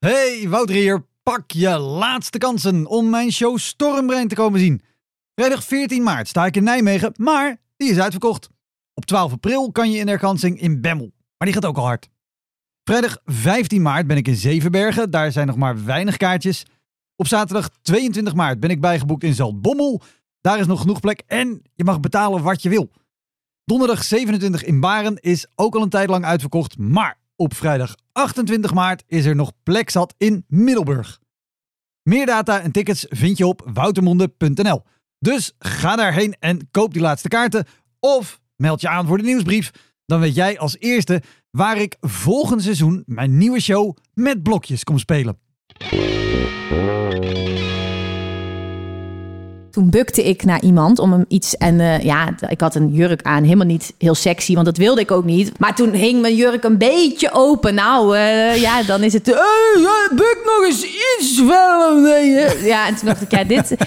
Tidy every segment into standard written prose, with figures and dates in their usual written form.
Hey, Wouter hier. Pak je laatste kansen om mijn show Stormbrein te komen zien. Vrijdag 14 maart sta ik in Nijmegen, maar die is uitverkocht. Op 12 april kan je in de herkansing in Bemmel, maar die gaat ook al hard. Vrijdag 15 maart ben ik in Zevenbergen, daar zijn nog maar weinig kaartjes. Op zaterdag 22 maart ben ik bijgeboekt in Zaltbommel. Daar is nog genoeg plek en je mag betalen wat je wil. Donderdag 27 in Baren is ook al een tijd lang uitverkocht, maar op vrijdag 28 maart is er nog plek zat in Middelburg. Meer data en tickets vind je op woutermonde.nl. Dus ga daarheen en koop die laatste kaarten of meld je aan voor de nieuwsbrief. Dan weet jij als eerste waar ik volgend seizoen mijn nieuwe show met blokjes kom spelen. Toen bukte ik naar iemand om hem iets... En ik had een jurk aan. Helemaal niet heel sexy, want dat wilde ik ook niet. Maar toen hing mijn jurk een beetje open. Dan is het... buk nog eens iets wel. Ja, en toen dacht ik, dit...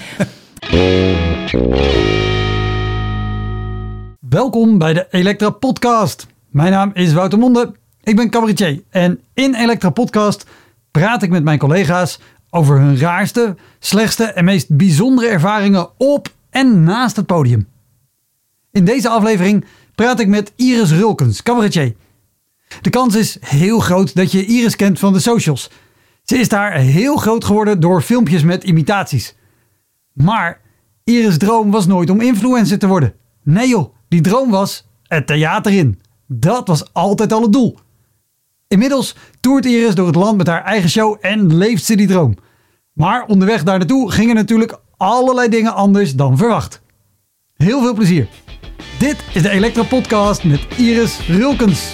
Welkom bij de Elektra Podcast. Mijn naam is Wouter Monde. Ik ben cabaretier. En in Elektra Podcast praat ik met mijn collega's over hun raarste, slechtste en meest bijzondere ervaringen op en naast het podium. In deze aflevering praat ik met Iris Rulkens, cabaretier. De kans is heel groot dat je Iris kent van de socials. Ze is daar heel groot geworden door filmpjes met imitaties. Maar Iris' droom was nooit om influencer te worden. Nee joh, die droom was het theater in. Dat was altijd al het doel. Inmiddels toert Iris door het land met haar eigen show en leeft ze die droom. Maar onderweg daar naartoe gingen natuurlijk allerlei dingen anders dan verwacht. Heel veel plezier. Dit is de Elektra Podcast met Iris Rulkens.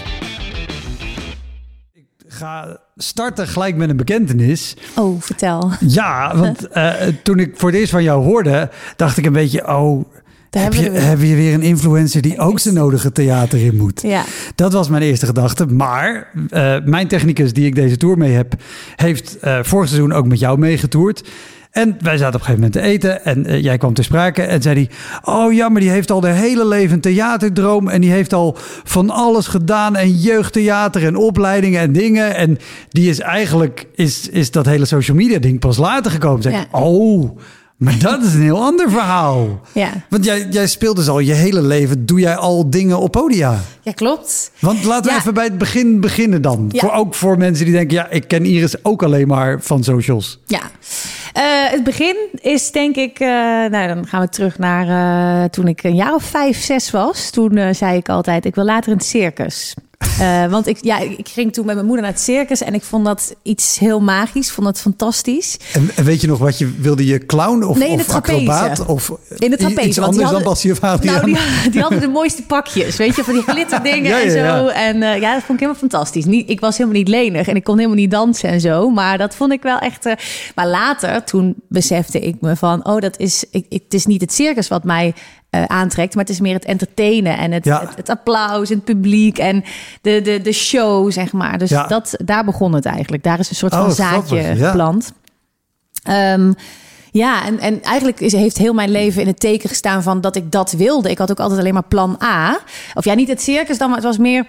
Ik ga starten gelijk met een bekentenis. Oh, vertel. Ja, want toen ik voor het eerst van jou hoorde, dacht ik een beetje... Heb je weer een influencer die ook zijn nodige theater in moet? Ja. Dat was mijn eerste gedachte. Maar mijn technicus die ik deze tour mee heb, heeft vorig seizoen ook met jou meegetoerd. En wij zaten op een gegeven moment te eten en jij kwam ter sprake en zei hij... Oh ja, maar die heeft al de hele leven een theaterdroom en die heeft al van alles gedaan en jeugdtheater en opleidingen en dingen. En die is eigenlijk, is dat hele social media ding pas later gekomen. Zeg ik, maar dat is een heel ander verhaal. Ja. Want jij speelt dus al je hele leven. Doe jij al dingen op podia? Ja, klopt. Want laten we even bij het begin beginnen dan. Ja. Ook voor mensen die denken... ik ken Iris ook alleen maar van socials. Ja. Het begin is denk ik... dan gaan we terug naar toen ik een jaar of 5, 6 was. Toen zei ik altijd, ik wil later in het circus. Want ik ging toen met mijn moeder naar het circus en ik vond dat iets heel magisch. Vond dat fantastisch. En weet je nog wat je wilde? Je clown of acrobaat? Of in de trapeze. Iets anders dan Bassie of Adriaan? Nou, die hadden de mooiste pakjes. Weet je, van die glitterdingen en zo. Ja. En dat vond ik helemaal fantastisch. Ik was helemaal niet lenig en ik kon helemaal niet dansen en zo. Maar dat vond ik wel echt... Maar later, toen besefte ik me van... het is niet het circus wat mij... aantrekt, maar het is meer het entertainen en het applaus en het publiek en de show, zeg maar. Dus daar begon het eigenlijk. Daar is een soort van zaadje geplant. En eigenlijk heeft heel mijn leven in het teken gestaan van dat ik dat wilde. Ik had ook altijd alleen maar plan A. Of niet het circus dan, maar het was meer...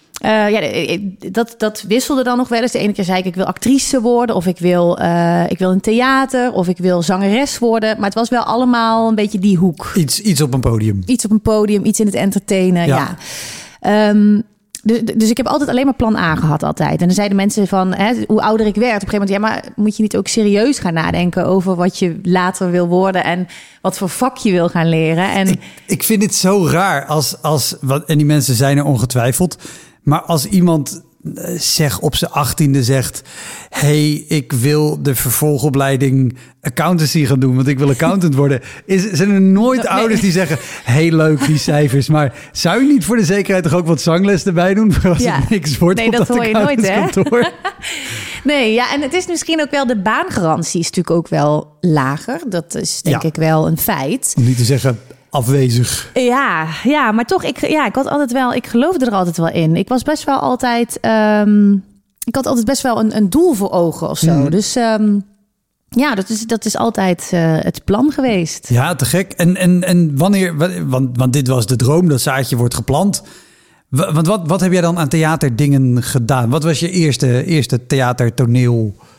dat wisselde dan nog wel eens. De ene keer zei ik wil actrice worden... of ik wil een theater... of ik wil zangeres worden. Maar het was wel allemaal een beetje die hoek. Iets op een podium. Iets op een podium, iets in het entertainen, ja. Dus ik heb altijd alleen maar plan A gehad altijd. En dan zeiden mensen van, hoe ouder ik werd... op een gegeven moment, maar moet je niet ook serieus gaan nadenken... over wat je later wil worden... en wat voor vak je wil gaan leren. En ik vind het zo raar en die mensen zijn er ongetwijfeld... Maar als iemand op zijn 18e zegt... ik wil de vervolgopleiding accountancy gaan doen... want ik wil accountant worden... zijn er nooit ouders die zeggen... leuk, die cijfers. Maar zou je niet voor de zekerheid toch ook wat zangles erbij doen... voor als het niks wordt op dat hoor je nooit, hè? Nee, en het is misschien ook wel... de baangarantie is natuurlijk ook wel lager. Dat is denk ik wel een feit. Om niet te zeggen... afwezig. Ja, maar toch, ik had altijd wel, ik geloofde er altijd wel in. Ik was best wel altijd, ik had altijd best wel een doel voor ogen of zo. Dus dat is altijd het plan geweest. Ja, te gek. En wanneer, want dit was de droom, dat zaadje wordt geplant. Want wat heb jij dan aan theaterdingen gedaan? Wat was je eerste theatertoneel?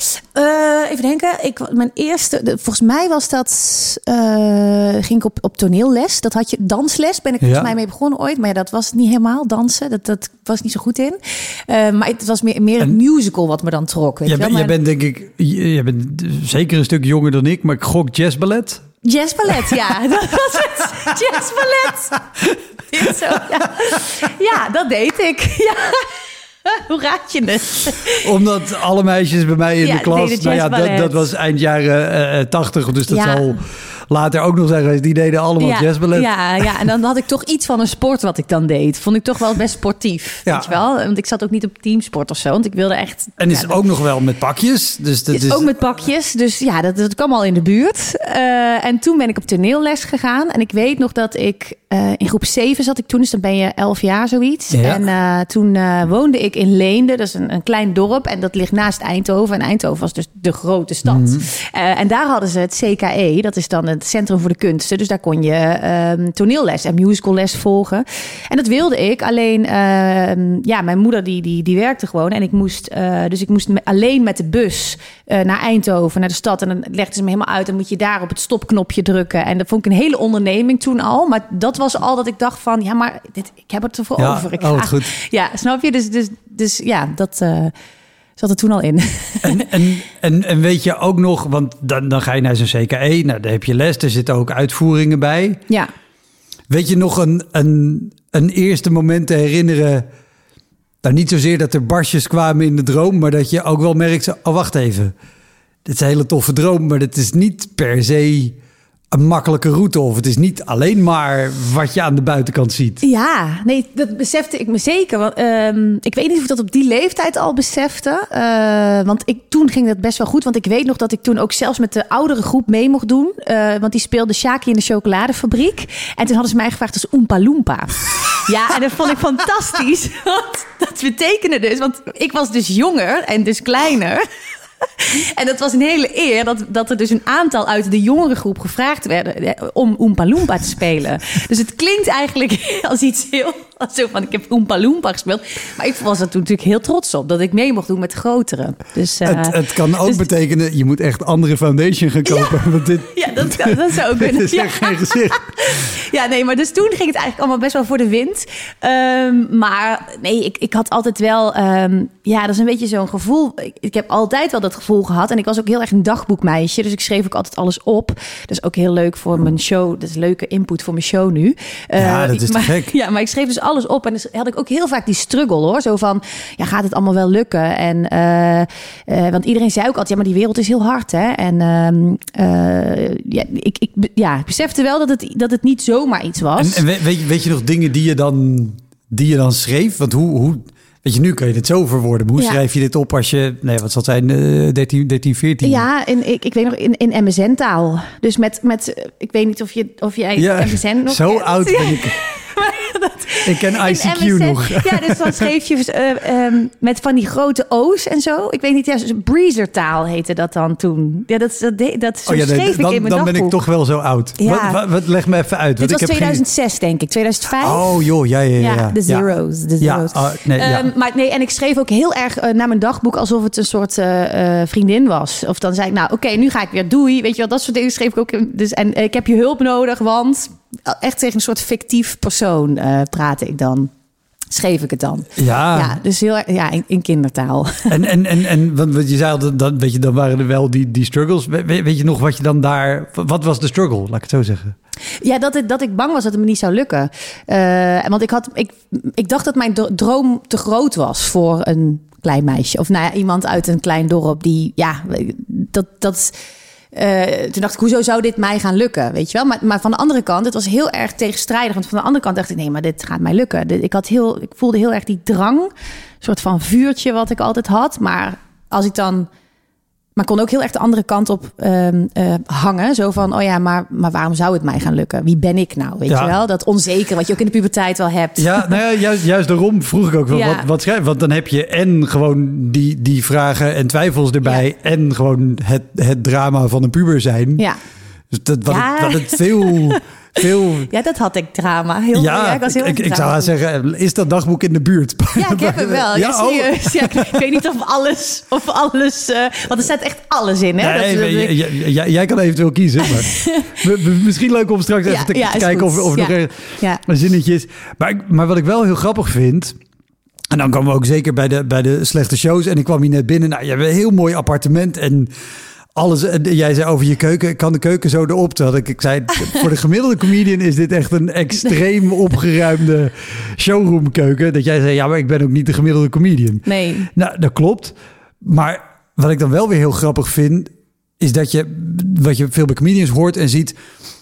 Even denken. Mijn eerste, volgens mij was dat, ging ik op toneelles. Dat had je, dansles ben ik volgens mij mee begonnen ooit. Maar ja, dat was niet helemaal dansen. Dat was niet zo goed in. Maar het was meer een musical wat me dan trok. Jij bent denk ik, je bent zeker een stuk jonger dan ik, maar ik gok jazzballet. Jazzballet, ja. Dat was het. Jazzballet. Zo, ja, dat deed ik. Ja. Hoe raad je het? Omdat alle meisjes bij mij in de klas... dat was eind jaren 80. Dus dat zal later ook nog zijn geweest. Die deden allemaal jazzballet. Ja, en dan had ik toch iets van een sport wat ik dan deed. Vond ik toch wel best sportief. Ja. Weet je wel? Want ik zat ook niet op teamsport of zo. Want ik wilde echt... En is ook nog wel met pakjes. Dus dat is ook met pakjes. Dus ja, dat kwam al in de buurt. En toen ben ik op toneelles gegaan. En ik weet nog dat ik... in groep 7 zat ik toen. Dus dan ben je 11 jaar zoiets. Ja. En toen woonde ik in Leende. Dat is een klein dorp. En dat ligt naast Eindhoven. En Eindhoven was dus de grote stad. Mm-hmm. En daar hadden ze het CKE. Dat is dan het Centrum voor de Kunsten. Dus daar kon je toneelles en musicalles volgen. En dat wilde ik. Alleen, mijn moeder die werkte gewoon. En ik moest alleen met de bus naar Eindhoven, naar de stad. En dan legden ze me helemaal uit. Dan moet je daar op het stopknopje drukken. En dat vond ik een hele onderneming toen al. Maar dat was al dat ik dacht van... Ja, maar ik heb het ervoor over. Goed. Ja, snap je? Dus ja, dat... zat er toen al in. En weet je ook nog, want dan ga je naar zo'n CKE, nou, daar heb je les, er zitten ook uitvoeringen bij. Ja. Weet je nog een eerste moment te herinneren, nou niet zozeer dat er barsjes kwamen in de droom, maar dat je ook wel merkt, oh wacht even, dit is een hele toffe droom, maar dit is niet per se een makkelijke route of het is niet alleen maar wat je aan de buitenkant ziet. Ja, nee, dat besefte ik me zeker. Want, ik weet niet of ik dat op die leeftijd al besefte. Want toen ging dat best wel goed. Want ik weet nog dat ik toen ook zelfs met de oudere groep mee mocht doen. Want die speelde Shaki in de chocoladefabriek. En toen hadden ze mij gevraagd als Oompa Loompa. Ja, en dat vond ik fantastisch. Want dat betekende dus, want ik was dus jonger en dus kleiner. En dat was een hele eer dat er dus een aantal uit de jongere groep gevraagd werden om Oompa Loompa te spelen. Dus het klinkt eigenlijk als iets heel... Zo van, ik heb Oompa Loompa gespeeld. Maar ik was er toen natuurlijk heel trots op dat ik mee mocht doen met de grotere. Dus, het kan ook betekenen, je moet echt andere foundation gaan kopen. Ja, want dat zou ook kunnen. Dit is echt geen gezicht. Ja, nee, maar dus toen ging het eigenlijk allemaal best wel voor de wind. Maar nee, ik had altijd wel... dat is een beetje zo'n gevoel. Ik heb altijd wel dat gevoel gehad. En ik was ook heel erg een dagboekmeisje. Dus ik schreef ook altijd alles op. Dat is ook heel leuk voor mijn show. Dat is leuke input voor mijn show nu. Dat is te gek. Ja, maar ik schreef dus alles op. En dus had ik ook heel vaak die struggle, hoor. Zo van, ja, gaat het allemaal wel lukken? En want iedereen zei ook altijd, ja, maar die wereld is heel hard, hè? En ik besefte wel dat het niet zomaar iets was. En weet je nog dingen die je dan schreef? Want hoe weet je, nu kan je dit zo verwoorden. Hoe schrijf je dit op als je, wat zal het zijn, 13, 14? Ja, ik weet nog, in MSN-taal. Dus met ik weet niet of jij MSN nog zo kent. Oud ben ik. Ik ken ICQ nog. Ja, dus dan schreef je met van die grote O's en zo. Ik weet niet, Breezer-taal heette dat dan toen. Ja, dat schreef ik in mijn dagboek. Dan ben ik toch wel zo oud. Ja. Wat leg me even uit. Dit was 2006, denk ik. 2005. Oh joh, ja. De zeros. Maar nee, en ik schreef ook heel erg naar mijn dagboek alsof het een soort vriendin was. Of dan zei ik, oké, nu ga ik weer, doei. Weet je wel, dat soort dingen schreef ik ook. Dus, en ik heb je hulp nodig, want... Echt tegen een soort fictief persoon praatte ik dan. Schreef ik het dan. Ja, dus heel erg in kindertaal. En want je zei al, dan waren er wel die struggles. Weet je nog wat je dan daar... Wat was de struggle, laat ik het zo zeggen? Ja, dat ik bang was dat het me niet zou lukken. Want ik dacht dat mijn droom te groot was voor een klein meisje. Of iemand uit een klein dorp die... Ja, toen dacht ik, hoezo zou dit mij gaan lukken? Weet je wel? Maar van de andere kant, het was heel erg tegenstrijdig. Want van de andere kant dacht ik, nee, maar dit gaat mij lukken. Ik voelde heel erg die drang. Een soort van vuurtje wat ik altijd had. Maar als ik dan... Maar kon ook heel erg de andere kant op hangen. Zo van, oh ja, maar waarom zou het mij gaan lukken? Wie ben ik nou? Weet je wel? Dat onzeker wat je ook in de puberteit wel hebt. Ja, juist daarom vroeg ik ook wel wat schrijf. Want dan heb je en gewoon die vragen en twijfels erbij. Ja. En gewoon het drama van een puber zijn. Ja. Dus wat het veel veel... Ja, dat had ik drama. Ik zou haar zeggen, is dat dagboek in de buurt? Ja, ik heb hem wel. Ja, serieus. Ja, ik weet niet of alles... want er staat echt alles in, hè? Nee, jij kan eventueel kiezen. Maar misschien leuk om straks even te kijken of nog een zinnetje is. Maar wat ik wel heel grappig vind... En dan kwamen we ook zeker bij de slechte shows. En ik kwam hier net binnen. Nou, je hebt een heel mooi appartement en... alles. Jij zei over je keuken, kan de keuken zo erop? Toen ik zei, voor de gemiddelde comedian is dit echt een extreem opgeruimde showroomkeuken. Dat jij zei, ja, maar ik ben ook niet de gemiddelde comedian. Nee. Nou, dat klopt. Maar wat ik dan wel weer heel grappig vind, is dat wat je veel bij comedians hoort en ziet,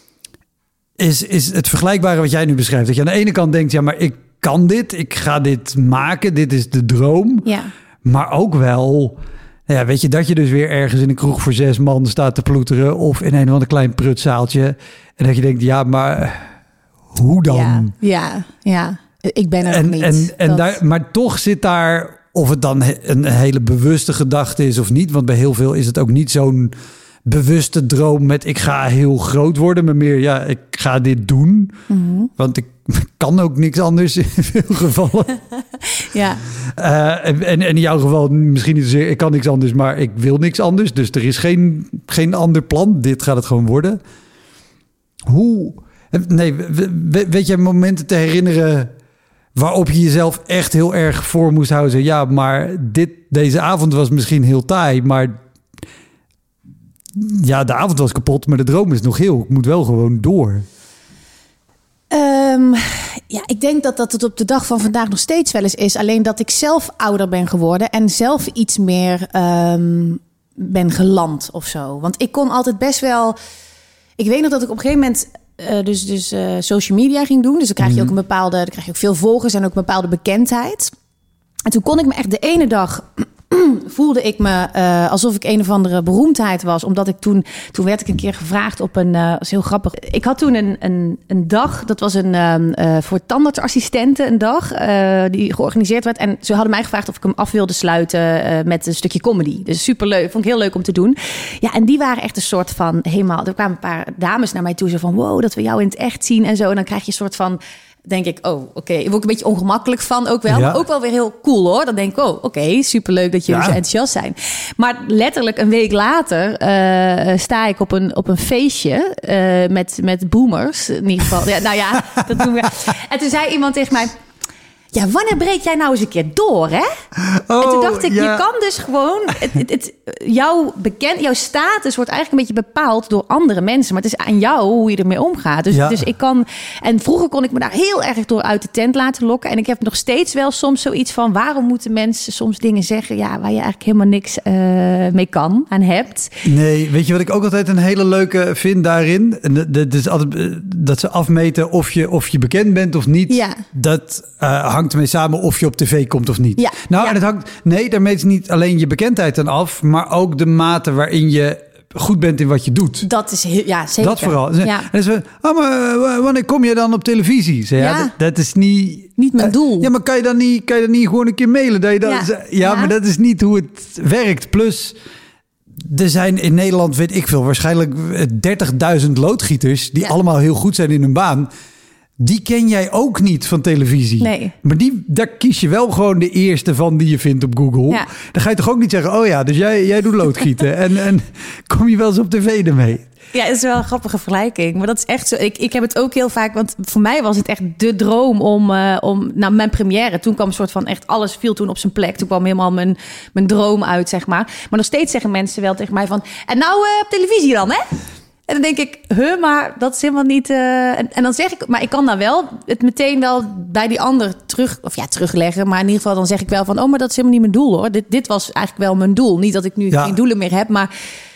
is het vergelijkbare wat jij nu beschrijft. Dat je aan de ene kant denkt, ja, maar ik kan dit, ik ga dit maken, dit is de droom. Ja. Maar ook wel... Ja, weet je, dat je dus weer ergens in een kroeg voor 6 man staat te ploeteren of in een of ander klein prutzaaltje. En dat je denkt, ja, maar hoe dan? Ja. Ik ben er nog niet. Maar toch zit daar, of het dan een hele bewuste gedachte is of niet. Want bij heel veel is het ook niet zo'n bewuste droom met ik ga heel groot worden. Maar meer, ja, ik ga dit doen. Mm-hmm. Want ik kan ook niks anders in veel gevallen. Ja. En in jouw geval misschien niet zozeer, ik kan niks anders, maar ik wil niks anders. Dus er is geen ander plan. Dit gaat het gewoon worden. Weet je momenten te herinneren waarop je jezelf echt heel erg voor moest houden? Ja, maar deze avond was misschien heel taai, maar ja, de avond was kapot, maar de droom is nog heel. Ik moet wel gewoon door. Ja, ik denk dat het op de dag van vandaag nog steeds wel eens is. Alleen dat ik zelf ouder ben geworden en zelf iets meer ben geland of zo. Want ik kon altijd best wel... Ik weet nog dat ik op een gegeven moment social media ging doen. Dus dan krijg je ook dan krijg je ook veel volgers en ook een bepaalde bekendheid. En toen kon ik me echt de ene dag... voelde ik me alsof ik een of andere beroemdheid was. Omdat ik toen werd ik een keer gevraagd op dat is heel grappig. Ik had toen een dag, dat was voor tandartsassistenten een dag die georganiseerd werd. En ze hadden mij gevraagd of ik hem af wilde sluiten met een stukje comedy. Dus superleuk, vond ik heel leuk om te doen. Ja, en die waren echt een soort van helemaal... Er kwamen een paar dames naar mij toe, zo van wow, dat we jou in het echt zien en zo. En dan krijg je een soort van... denk ik, oké. Ik word ook een beetje ongemakkelijk van ook wel. Ja. Maar ook wel weer heel cool hoor. Dan denk ik, oké, superleuk dat jullie zo enthousiast zijn. Maar letterlijk een week later sta ik op een feestje met boomers. In ieder geval. Ja, nou ja, dat doen we. En toen zei iemand tegen mij... Ja, wanneer breek jij nou eens een keer door, hè? En toen dacht ik, je kan dus gewoon... jouw status wordt eigenlijk een beetje bepaald door andere mensen. Maar het is aan jou hoe je ermee omgaat. Dus ik kan... En vroeger kon ik me daar heel erg door uit de tent laten lokken. En ik heb nog steeds wel soms zoiets van... waarom moeten mensen soms dingen zeggen... waar je eigenlijk helemaal niks mee kan en hebt? Nee, weet je wat ik ook altijd een hele leuke vind daarin? Dus altijd, dat ze afmeten of je bekend bent of niet. Ja. Dat hangt ermee samen of je op tv komt of niet. Ja. Nou, en het hangt... Nee, daarmee is niet alleen je bekendheid dan af... maar ook de mate waarin je goed bent in wat je doet. Dat is zeker. Dat vooral. Ja. En dan maar wanneer kom je dan op televisie? Dat is niet mijn doel. Ja, maar kan je dan niet gewoon een keer mailen? Dat je dan, maar dat is niet hoe het werkt. Plus, er zijn in Nederland, weet ik veel, waarschijnlijk 30.000 loodgieters... die allemaal heel goed zijn in hun baan... Die ken jij ook niet van televisie. Nee. Maar daar kies je wel gewoon de eerste van die je vindt op Google. Ja. Dan ga je toch ook niet zeggen... dus jij doet loodgieten. en kom je wel eens op tv ermee? Ja, het is wel een grappige vergelijking. Maar dat is echt zo. Ik heb het ook heel vaak... Want voor mij was het echt de droom om mijn première... Toen kwam een soort van echt alles viel toen op zijn plek. Toen kwam helemaal mijn droom uit, zeg maar. Maar nog steeds zeggen mensen wel tegen mij van... En nou op televisie dan, hè? En dan denk ik, maar dat is helemaal niet... En dan zeg ik, maar ik kan dan wel het meteen wel bij die ander terugleggen. Maar in ieder geval dan zeg ik wel van... maar dat is helemaal niet mijn doel, hoor. Dit was eigenlijk wel mijn doel. Niet dat ik nu geen doelen meer heb, maar...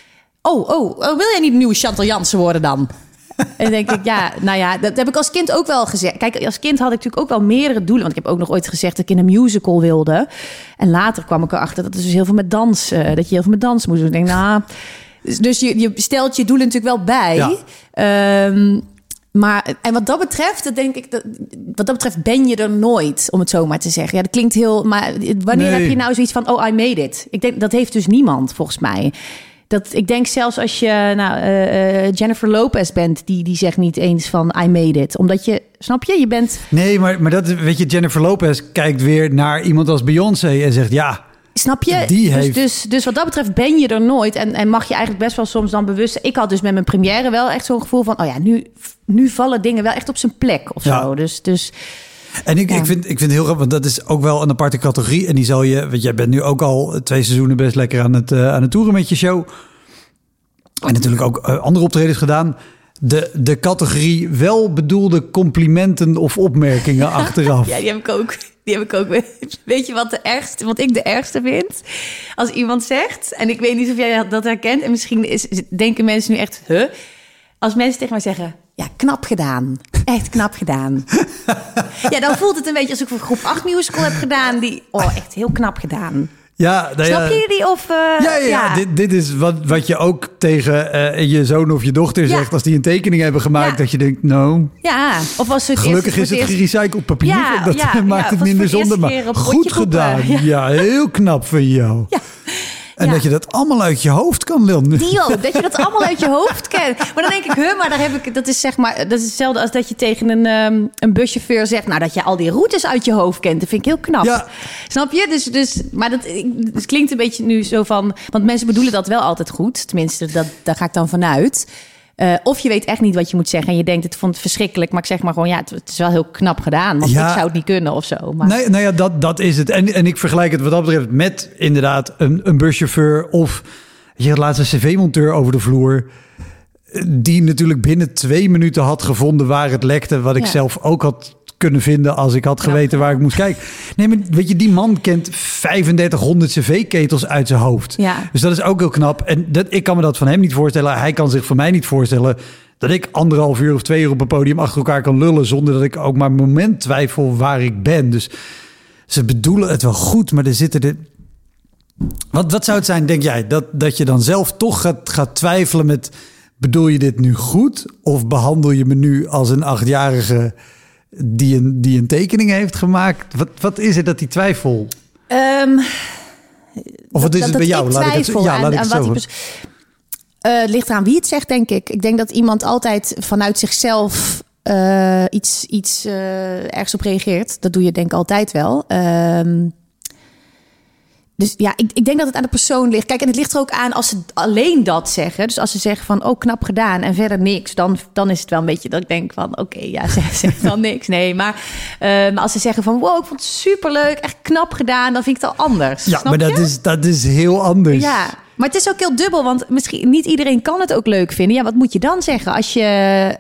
wil jij niet een nieuwe Chantal Jansen worden dan? En dan denk ik, dat heb ik als kind ook wel gezegd. Kijk, als kind had ik natuurlijk ook wel meerdere doelen. Want ik heb ook nog ooit gezegd dat ik in een musical wilde. En later kwam ik erachter dat het dus heel veel met dans... dat je heel veel met dans moest doen. Ik denk, Dus je stelt je doelen natuurlijk wel bij. Ja. Maar wat dat betreft ben je er nooit, om het zo maar te zeggen. Ja, dat klinkt heel... Maar wanneer heb je nou zoiets van, I made it? Ik denk, dat heeft dus niemand, volgens mij. Ik denk zelfs als je Jennifer Lopez bent, die zegt niet eens van I made it. Omdat snap je bent... Nee, maar dat, weet je, Jennifer Lopez kijkt weer naar iemand als Beyoncé en zegt ja... Snap je? Dus wat dat betreft ben je er nooit. En mag je eigenlijk best wel soms dan bewust... Ik had dus met mijn première wel echt zo'n gevoel van... nu vallen dingen wel echt op zijn plek of zo. Dus en ik vind het heel grappig, want dat is ook wel een aparte categorie. En die zal je... Want jij bent nu ook al 2 seizoenen best lekker aan het toeren met je show. En natuurlijk ook andere optredens gedaan. De categorie welbedoelde complimenten of opmerkingen achteraf. Ja, die heb ik ook. Weet je wat ik de ergste vind? Als iemand zegt, en ik weet niet of jij dat herkent... en misschien denken mensen nu echt... Als mensen tegen mij zeggen... Ja, knap gedaan. Echt knap gedaan. Ja, dan voelt het een beetje alsof ik voor groep 8 musical heb gedaan. Echt heel knap gedaan. Ja, snap je die? Of, ja. Dit is wat je ook tegen je zoon of je dochter zegt... als die een tekening hebben gemaakt, dat je denkt, nou... Ja, of als het gelukkig is het gerecycled papier. Dat maakt het minder zonde, maar goed gedaan. Ja, heel knap van jou. Ja. En dat je dat allemaal uit je hoofd kan leren. Dat je dat allemaal uit je hoofd kent. Maar dan denk ik, maar dat is zeg maar... Dat is hetzelfde als dat je tegen een buschauffeur zegt... Nou, dat je al die routes uit je hoofd kent. Dat vind ik heel knap. Ja. Snap je? Dus, maar dat klinkt een beetje nu zo van... Want mensen bedoelen dat wel altijd goed. Tenminste, daar ga ik dan vanuit. Of je weet echt niet wat je moet zeggen... en je denkt, het vond het verschrikkelijk... maar ik zeg maar gewoon, het is wel heel knap gedaan... want ik zou het niet kunnen of zo. Maar... Nee, nou ja, dat is het. En ik vergelijk het wat dat betreft met inderdaad een buschauffeur... of je had laatst een cv-monteur over de vloer... die natuurlijk binnen 2 minuten had gevonden waar het lekte... wat ik zelf ook had kunnen vinden als ik had geweten waar ik moest kijken. Nee, maar weet je, die man kent 3500 cv-ketels uit zijn hoofd. Ja. Dus dat is ook heel knap. En ik kan me dat van hem niet voorstellen. Hij kan zich van mij niet voorstellen dat ik 1,5 uur of 2 uur op een podium achter elkaar kan lullen... zonder dat ik ook maar een moment twijfel waar ik ben. Dus ze bedoelen het wel goed, maar er zitten... Wat zou het zijn, denk jij? Dat je dan zelf toch gaat twijfelen met... bedoel je dit nu goed? Of behandel je me nu als een 8-jarige... Die een tekening heeft gemaakt? Wat is het dat die twijfel? Of wat is het bij jou? Laat ik het zo. Het ligt eraan wie het zegt, denk ik. Ik denk dat iemand altijd vanuit zichzelf iets ergens op reageert. Dat doe je denk ik altijd wel. Dus ja, ik denk dat het aan de persoon ligt. Kijk, en het ligt er ook aan als ze alleen dat zeggen. Dus als ze zeggen van, knap gedaan en verder niks... dan is het wel een beetje dat ik denk van... oké, zeg dan niks. Nee, maar als ze zeggen van... wow, ik vond het superleuk, echt knap gedaan... dan vind ik het al anders. Ja, maar dat is heel anders. Ja, maar het is ook heel dubbel... want misschien niet iedereen kan het ook leuk vinden. Ja, wat moet je dan zeggen als je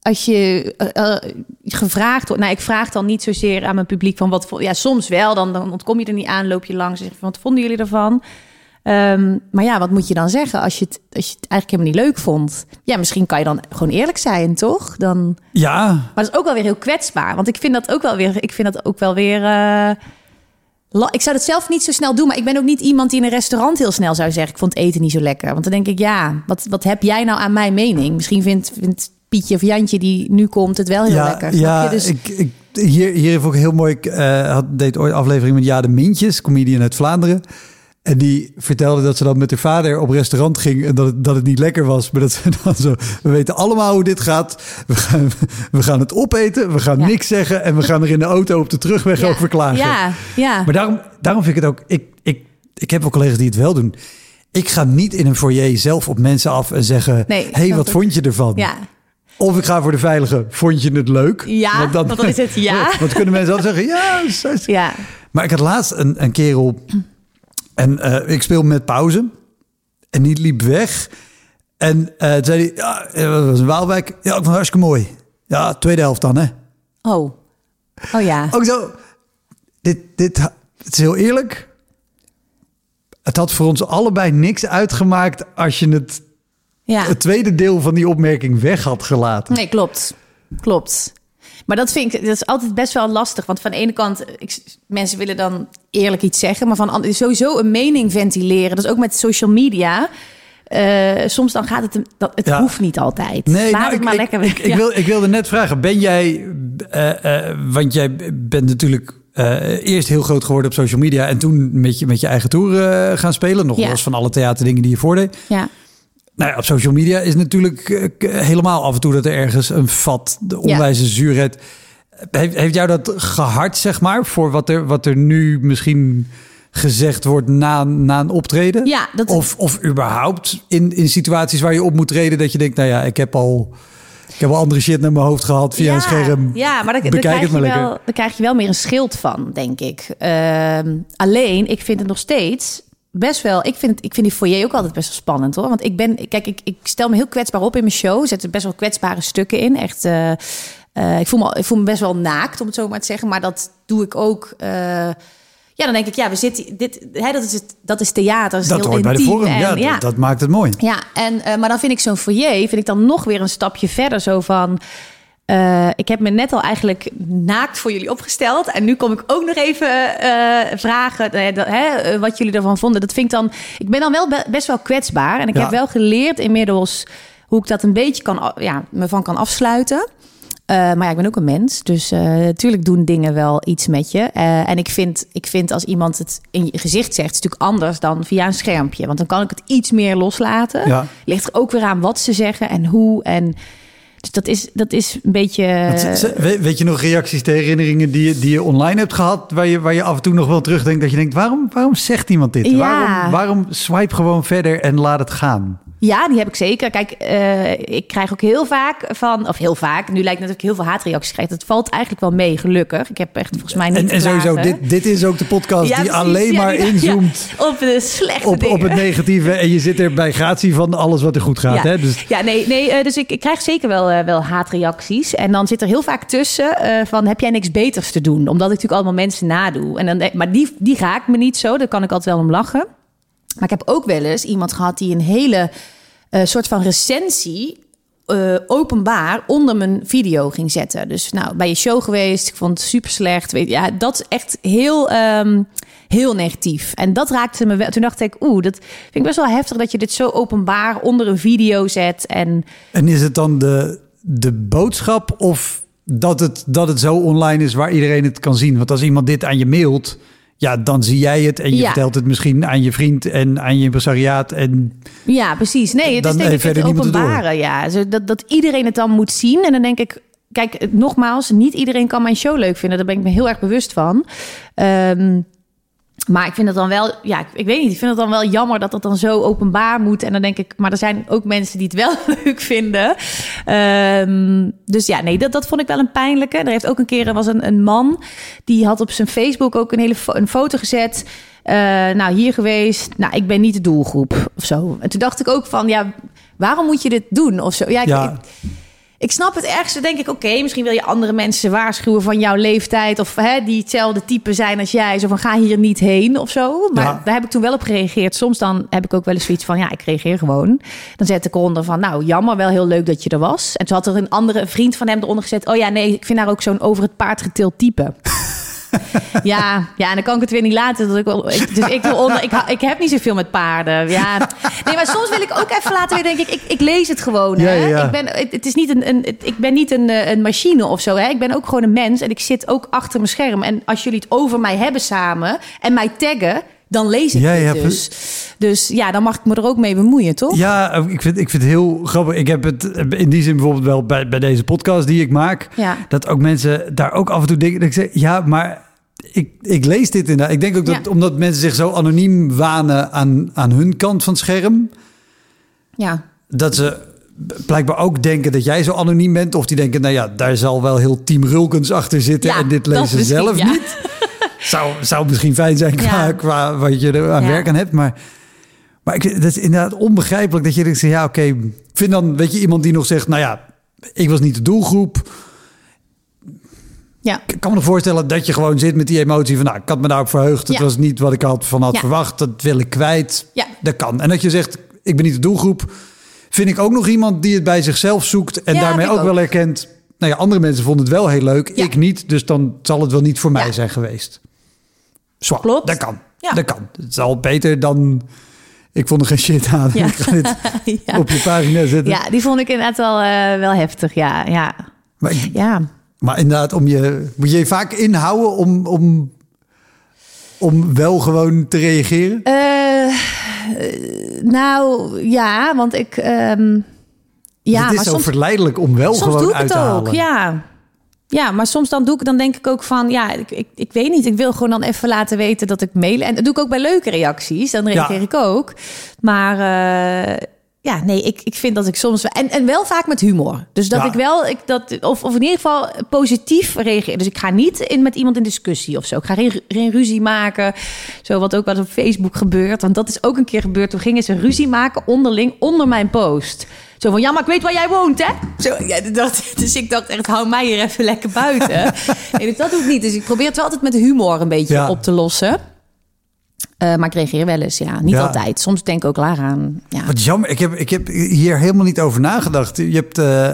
gevraagd wordt... Nou, ik vraag dan niet zozeer aan mijn publiek van wat... Ja, soms wel, dan ontkom je er niet aan, loop je langs... en zeg van, wat vonden jullie ervan? Maar ja, wat moet je dan zeggen als je het eigenlijk helemaal niet leuk vond? Ja, misschien kan je dan gewoon eerlijk zijn, toch? Dan... Ja. Maar dat is ook wel weer heel kwetsbaar. Want ik vind dat ook wel weer... Ik zou het zelf niet zo snel doen, maar ik ben ook niet iemand die in een restaurant heel snel zou zeggen... ik vond het eten niet zo lekker. Want dan denk ik, ja, wat heb jij nou aan mijn mening? Misschien vindt Pietje of Jantje die nu komt het wel heel lekker. Ja, je? Dus... hier heeft ook heel mooi... deed ooit aflevering met Jade Mintjes, comedian uit Vlaanderen. En die vertelde dat ze dan met haar vader op restaurant ging... en dat het niet lekker was. Maar dat ze dan zo... We weten allemaal hoe dit gaat. We gaan het opeten. We gaan niks zeggen. En we gaan er in de auto op de terugweg over klagen. Ja. Maar daarom vind ik het ook... Ik heb wel collega's die het wel doen. Ik ga niet in een foyer zelf op mensen af en zeggen... hey, wat vond je ervan? Ja. Of ik ga voor de veilige, vond je het leuk? Ja, want dan is het ja. Want kunnen mensen altijd zeggen, ja. Maar ik had laatst een kerel... En ik speel met pauze. En die liep weg. En toen zei hij, dat was een Waalwijk. Ja, ik vond het hartstikke mooi. Ja, tweede helft dan, hè? Oh ja. Ook zo, het is heel eerlijk. Het had voor ons allebei niks uitgemaakt als je het tweede deel van die opmerking weg had gelaten. Nee, klopt. Maar dat is altijd best wel lastig. Want van de ene kant, mensen willen dan eerlijk iets zeggen. Maar van sowieso een mening ventileren. Dat is ook met social media. Soms dan gaat het hoeft niet altijd. Nee, laat het maar lekker weg. Ik wilde net vragen, ben jij... want jij bent natuurlijk eerst heel groot geworden op social media en toen met je eigen tour gaan spelen. Nog los van alle theaterdingen die je voordeed. Ja. Nou ja, op social media is natuurlijk helemaal af en toe dat er ergens een vat de onwijze zuurheid. Heeft jou dat gehard, zeg maar, voor wat er nu misschien gezegd wordt na een optreden? Ja, Of überhaupt in situaties waar je op moet treden dat je denkt, nou ja, ik heb al andere shit naar mijn hoofd gehad via een scherm. Ja, maar daar krijg je wel meer een schild van, denk ik. Alleen, ik vind het nog steeds best wel. Ik vind die foyer ook altijd best wel spannend, hoor. Want ik stel me heel kwetsbaar op in mijn show. Zet er best wel kwetsbare stukken in. Echt. Ik voel me best wel naakt, om het zo maar te zeggen. Maar dat doe ik ook. Dan denk ik, we zitten. Dat is theater. Dat hoort bij de vorm. Dat maakt het mooi. Ja, maar dan vind ik zo'n foyer dan nog weer een stapje verder. Zo van. Ik heb me net al eigenlijk naakt voor jullie opgesteld. En nu kom ik ook nog even vragen wat jullie ervan vonden. Dat vind ik dan. Ik ben dan wel best wel kwetsbaar. En ik heb wel geleerd inmiddels hoe ik dat een beetje me van kan afsluiten. Maar ik ben ook een mens. Dus natuurlijk doen dingen wel iets met je. En ik vind als iemand het in je gezicht zegt, is het natuurlijk anders dan via een schermpje. Want dan kan ik het iets meer loslaten. Ja. Ligt er ook weer aan wat ze zeggen en hoe. En dus dat is een beetje. Weet je nog reacties tegen herinneringen die je online hebt gehad, waar je af en toe nog wel terugdenkt dat je denkt, waarom zegt iemand dit? Ja. Waarom swipe gewoon verder en laat het gaan? Ja, die heb ik zeker. Kijk, ik krijg ook heel vaak, nu lijkt het natuurlijk heel veel haatreacties krijgt. Het valt eigenlijk wel mee, gelukkig. Ik heb echt volgens mij niet En sowieso, dit is ook de podcast die alleen maar inzoomt op de slechte dingen. Op het negatieve. En je zit er bij gratie van alles wat er goed gaat. Ja, hè? Dus... dus ik krijg zeker wel haatreacties. En dan zit er heel vaak tussen van, heb jij niks beters te doen? Omdat ik natuurlijk allemaal mensen nadoe. En dan, maar die raakt me niet zo, daar kan ik altijd wel om lachen. Maar ik heb ook wel eens iemand gehad die een hele soort van recensie openbaar onder mijn video ging zetten. Dus bij je show geweest, ik vond het super slecht. Dat is echt heel negatief. En dat raakte me wel. Toen dacht ik, dat vind ik best wel heftig dat je dit zo openbaar onder een video zet. En is het dan de boodschap of dat het zo online is waar iedereen het kan zien? Want als iemand dit aan je mailt, ja, dan zie jij het en je vertelt het misschien aan je vriend en aan je impresariaat. Ja, precies. Nee, het is denk ik het openbare. Ja, dat iedereen het dan moet zien. En dan denk ik, kijk, nogmaals, niet iedereen kan mijn show leuk vinden. Daar ben ik me heel erg bewust van. Maar ik vind het dan wel, ik weet niet, ik vind het dan wel jammer dat dat dan zo openbaar moet. En dan denk ik, maar er zijn ook mensen die het wel leuk vinden. Dus dat vond ik wel een pijnlijke. Er heeft ook een keer, was een man, die had op zijn Facebook ook een foto gezet. Hier geweest, ik ben niet de doelgroep of zo. En toen dacht ik ook van, waarom moet je dit doen of zo? Ik snap het ergste, denk ik, oké, misschien wil je andere mensen waarschuwen van jouw leeftijd of die hetzelfde type zijn als jij. Zo van, ga hier niet heen of zo. Maar daar heb ik toen wel op gereageerd. Soms dan heb ik ook wel eens zoiets van, ik reageer gewoon. Dan zet ik eronder van, jammer, wel heel leuk dat je er was. En toen had er een andere vriend van hem eronder gezet. Ik vind haar ook zo'n over het paard getild type. Ja, en dan kan ik het weer niet laten. Ik heb niet zoveel met paarden. Ja. Nee, maar soms wil ik ook even laten weer, denk ik lees het gewoon. Hè? Ja. Ik ben niet een machine of zo. Hè? Ik ben ook gewoon een mens en ik zit ook achter mijn scherm. En als jullie het over mij hebben samen en mij taggen, dan lees ik het dus. Dus dan mag ik me er ook mee bemoeien, toch? Ja, ik vind het heel grappig. Ik heb het in die zin bijvoorbeeld wel bij deze podcast die ik maak. Ja. Dat ook mensen daar ook af en toe denken. Dat ik zeg, maar ik lees dit inderdaad. Ik denk ook dat omdat mensen zich zo anoniem wanen aan hun kant van het scherm. Ja. Dat ze blijkbaar ook denken dat jij zo anoniem bent. Of die denken, daar zal wel heel Team Rulkens achter zitten. En dit lezen ze zelf niet. Zou misschien fijn zijn qua wat je er aan werk aan hebt. Maar dat is inderdaad onbegrijpelijk dat je denkt, ik vind dan, iemand die nog zegt, ik was niet de doelgroep. Ja. Ik kan me voorstellen dat je gewoon zit met die emotie van, ik had me daarop verheugd. Het was niet wat ik had verwacht. Dat wil ik kwijt. Ja. Dat kan. En dat je zegt, ik ben niet de doelgroep. Vind ik ook nog iemand die het bij zichzelf zoekt en daarmee ook wel herkent. Andere mensen vonden het wel heel leuk. Ja. Ik niet. Dus dan zal het wel niet voor mij zijn geweest. Zwart. Klopt. Dat kan. Ja. Dat kan. Het is al beter dan, ik vond er geen shit aan. Ja. Ik ga dit op je pagina zetten. Ja, die vond ik inderdaad wel heftig. Ja. Maar Maar inderdaad, moet je je vaak inhouden om wel gewoon te reageren? Nou, ja, want ik... het is zo verleidelijk om wel gewoon uit te halen. Soms doe ik het ook, ja, maar soms dan denk ik ook van... Ja, ik weet niet, ik wil gewoon dan even laten weten dat ik mailen. En dat doe ik ook bij leuke reacties, dan reageer ik ook. Maar... ja, nee, ik vind dat ik soms... En wel vaak met humor. Dus dat ik wel... Of in ieder geval positief reageer. Dus ik ga niet met iemand in discussie of zo. Ik ga geen ruzie maken. Zo wat ook wel op Facebook gebeurt. Want dat is ook een keer gebeurd. Toen gingen ze ruzie maken onderling onder mijn post. Zo van, ja, maar ik weet waar jij woont, hè? Zo, ja, dus ik dacht echt, hou mij hier even lekker buiten. Nee, dus dat doe ik niet. Dus ik probeer het wel altijd met humor een beetje op te lossen. Maar ik reageer wel eens, niet altijd. Soms denk ik ook klaar aan. Ja. Wat jammer, ik heb hier helemaal niet over nagedacht. Je hebt,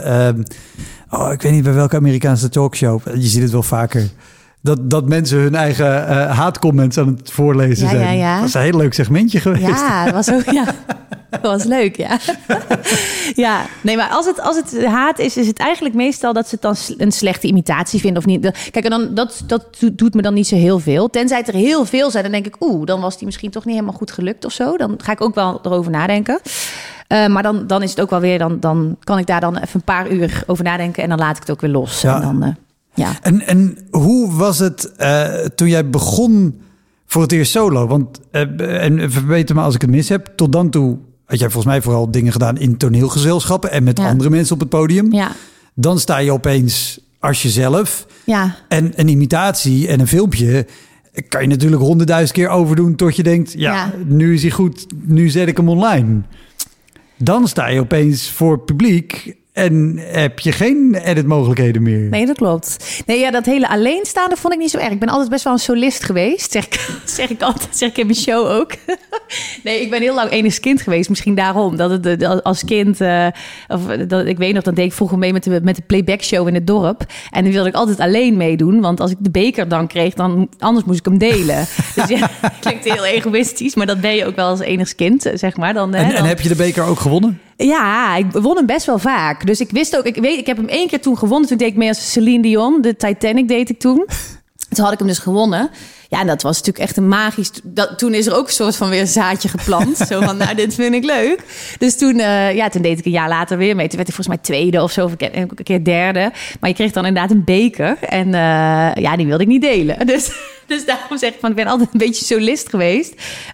ik weet niet bij welke Amerikaanse talkshow. Je ziet het wel vaker. Dat mensen hun eigen haatcomments aan het voorlezen zijn. Ja. Dat was een heel leuk segmentje geweest. Ja, dat was ook, dat was leuk, ja. Ja, nee, maar als het haat is het eigenlijk meestal dat ze het dan een slechte imitatie vinden of niet. Kijk, en dan, dat doet me dan niet zo heel veel. Tenzij het er heel veel zijn, dan denk ik, dan was die misschien toch niet helemaal goed gelukt of zo. Dan ga ik ook wel erover nadenken. Maar dan is het ook wel weer, dan kan ik daar dan even een paar uur over nadenken en dan laat ik het ook weer los. Ja. En dan... Ja. En hoe was het toen jij begon voor het eerst solo? Want, en verbeter me als ik het mis heb, tot dan toe had jij volgens mij vooral dingen gedaan in toneelgezelschappen en met andere mensen op het podium. Ja. Dan sta je opeens als jezelf. Ja. En een imitatie en een filmpje kan je natuurlijk 100.000 keer overdoen tot je denkt, nu is hij goed, nu zet ik hem online. Dan sta je opeens voor publiek en heb je geen editmogelijkheden meer. Nee, dat klopt. Nee, dat hele alleenstaande vond ik niet zo erg. Ik ben altijd best wel een solist geweest. Zeg ik altijd, zeg ik in mijn show ook. Nee, ik ben heel lang enigskind geweest. Misschien daarom. Dat het als kind... ik weet nog, dan deed ik vroeger mee met de playback show in het dorp. En dan wilde ik altijd alleen meedoen. Want als ik de beker dan kreeg, anders moest ik hem delen. Dus ja, klinkt heel egoïstisch. Maar dat ben je ook wel als enigskind, zeg maar. En heb je de beker ook gewonnen? Ja, ik won hem best wel vaak. Dus ik wist ook, ik heb hem 1 keer toen gewonnen. Toen deed ik mee als Celine Dion. De Titanic deed ik toen. Toen had ik hem dus gewonnen. Ja, en dat was natuurlijk echt een magisch... Toen is er ook een soort van weer een zaadje geplant. Zo van, nou, dit vind ik leuk. Dus toen deed ik een jaar later weer mee. Toen werd ik volgens mij 2e of zo. Of een keer 3e. Maar je kreeg dan inderdaad een beker. En die wilde ik niet delen. Dus daarom zeg ik van, ik ben altijd een beetje solist geweest.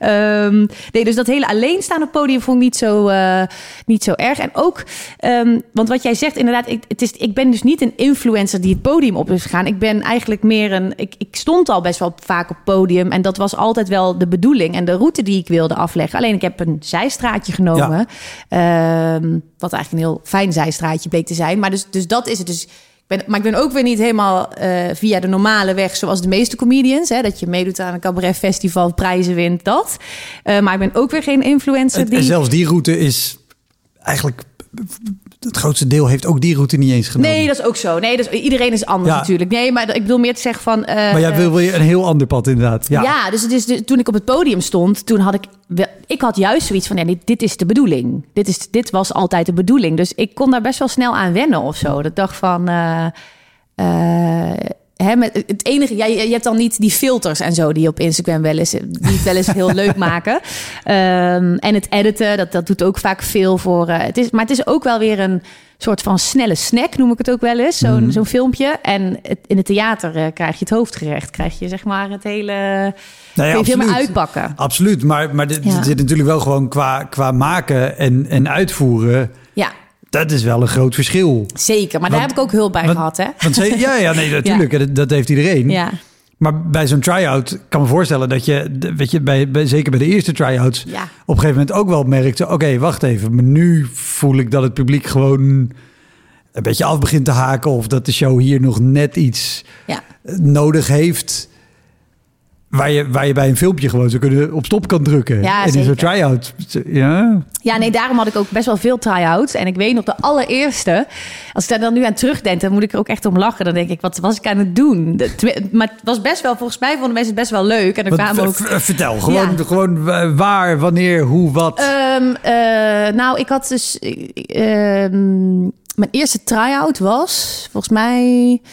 Dus dat hele alleenstaande podium vond ik niet zo erg. En ook, want wat jij zegt, inderdaad, ik ben dus niet een influencer die het podium op is gegaan. Ik ben eigenlijk meer ik stond al best wel vaak op podium. En dat was altijd wel de bedoeling en de route die ik wilde afleggen. Alleen ik heb een zijstraatje genomen. Ja. Wat eigenlijk een heel fijn zijstraatje bleek te zijn. Maar dus dat is het. Dus maar ik ben ook weer niet helemaal via de normale weg zoals de meeste comedians. Hè, dat je meedoet aan een cabaretfestival, prijzen wint, dat. Maar ik ben ook weer geen influencer. En zelfs die route is eigenlijk... Het grootste deel heeft ook die route niet eens genomen. Nee, dat is ook zo. Nee, iedereen is anders natuurlijk. Nee, maar ik bedoel meer te zeggen van... maar jij wil weer een heel ander pad inderdaad. Ja, dus toen ik op het podium stond... toen had ik had juist zoiets van... dit is de bedoeling. Dit was altijd de bedoeling. Dus ik kon daar best wel snel aan wennen of zo. Dat ik dacht van... met het enige, je hebt dan niet die filters en zo die op Instagram wel eens heel leuk maken. En het editen, dat doet ook vaak veel voor. Maar het is ook wel weer een soort van snelle snack, noem ik het ook wel eens. Zo'n filmpje. En in het theater krijg je het hoofdgerecht. Krijg je zeg maar het hele... kun je helemaal uitpakken. Absoluut, maar dit zit natuurlijk wel gewoon qua maken en uitvoeren... Ja. Dat is wel een groot verschil. Zeker, maar daar heb ik ook hulp bij gehad, hè? Nee, natuurlijk. Ja. Dat heeft iedereen. Ja. Maar bij zo'n try-out kan me voorstellen dat je, zeker bij de eerste try-outs... op een gegeven moment ook wel merkt... Oké, wacht even, maar nu voel ik dat het publiek gewoon een beetje af begint te haken... of dat de show hier nog net iets nodig heeft... Waar je bij een filmpje gewoon zo kunnen op stop kan drukken. Ja, en in zo'n try-out. Ja, nee, daarom had ik ook best wel veel try-outs. En ik weet nog de allereerste... Als ik daar dan nu aan terugdenk, dan moet ik er ook echt om lachen. Dan denk ik, wat was ik aan het doen? Maar het was best wel, volgens mij vonden mensen het best wel leuk. En er kwamen ook... Vertel, gewoon waar, wanneer, hoe, wat? Nou, ik had dus... Mijn eerste try-out was volgens mij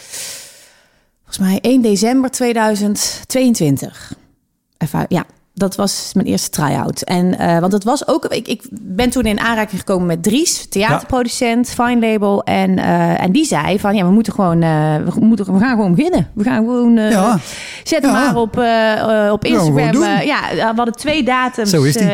1 december 2022. Ja, dat was mijn eerste try-out. En want het was ook... Ik ben toen in aanraking gekomen met Dries, theaterproducent, Fine Label. En die zei van, ja, we gaan gewoon beginnen. We gaan gewoon... Zet hem maar op Instagram. We hadden 2 datums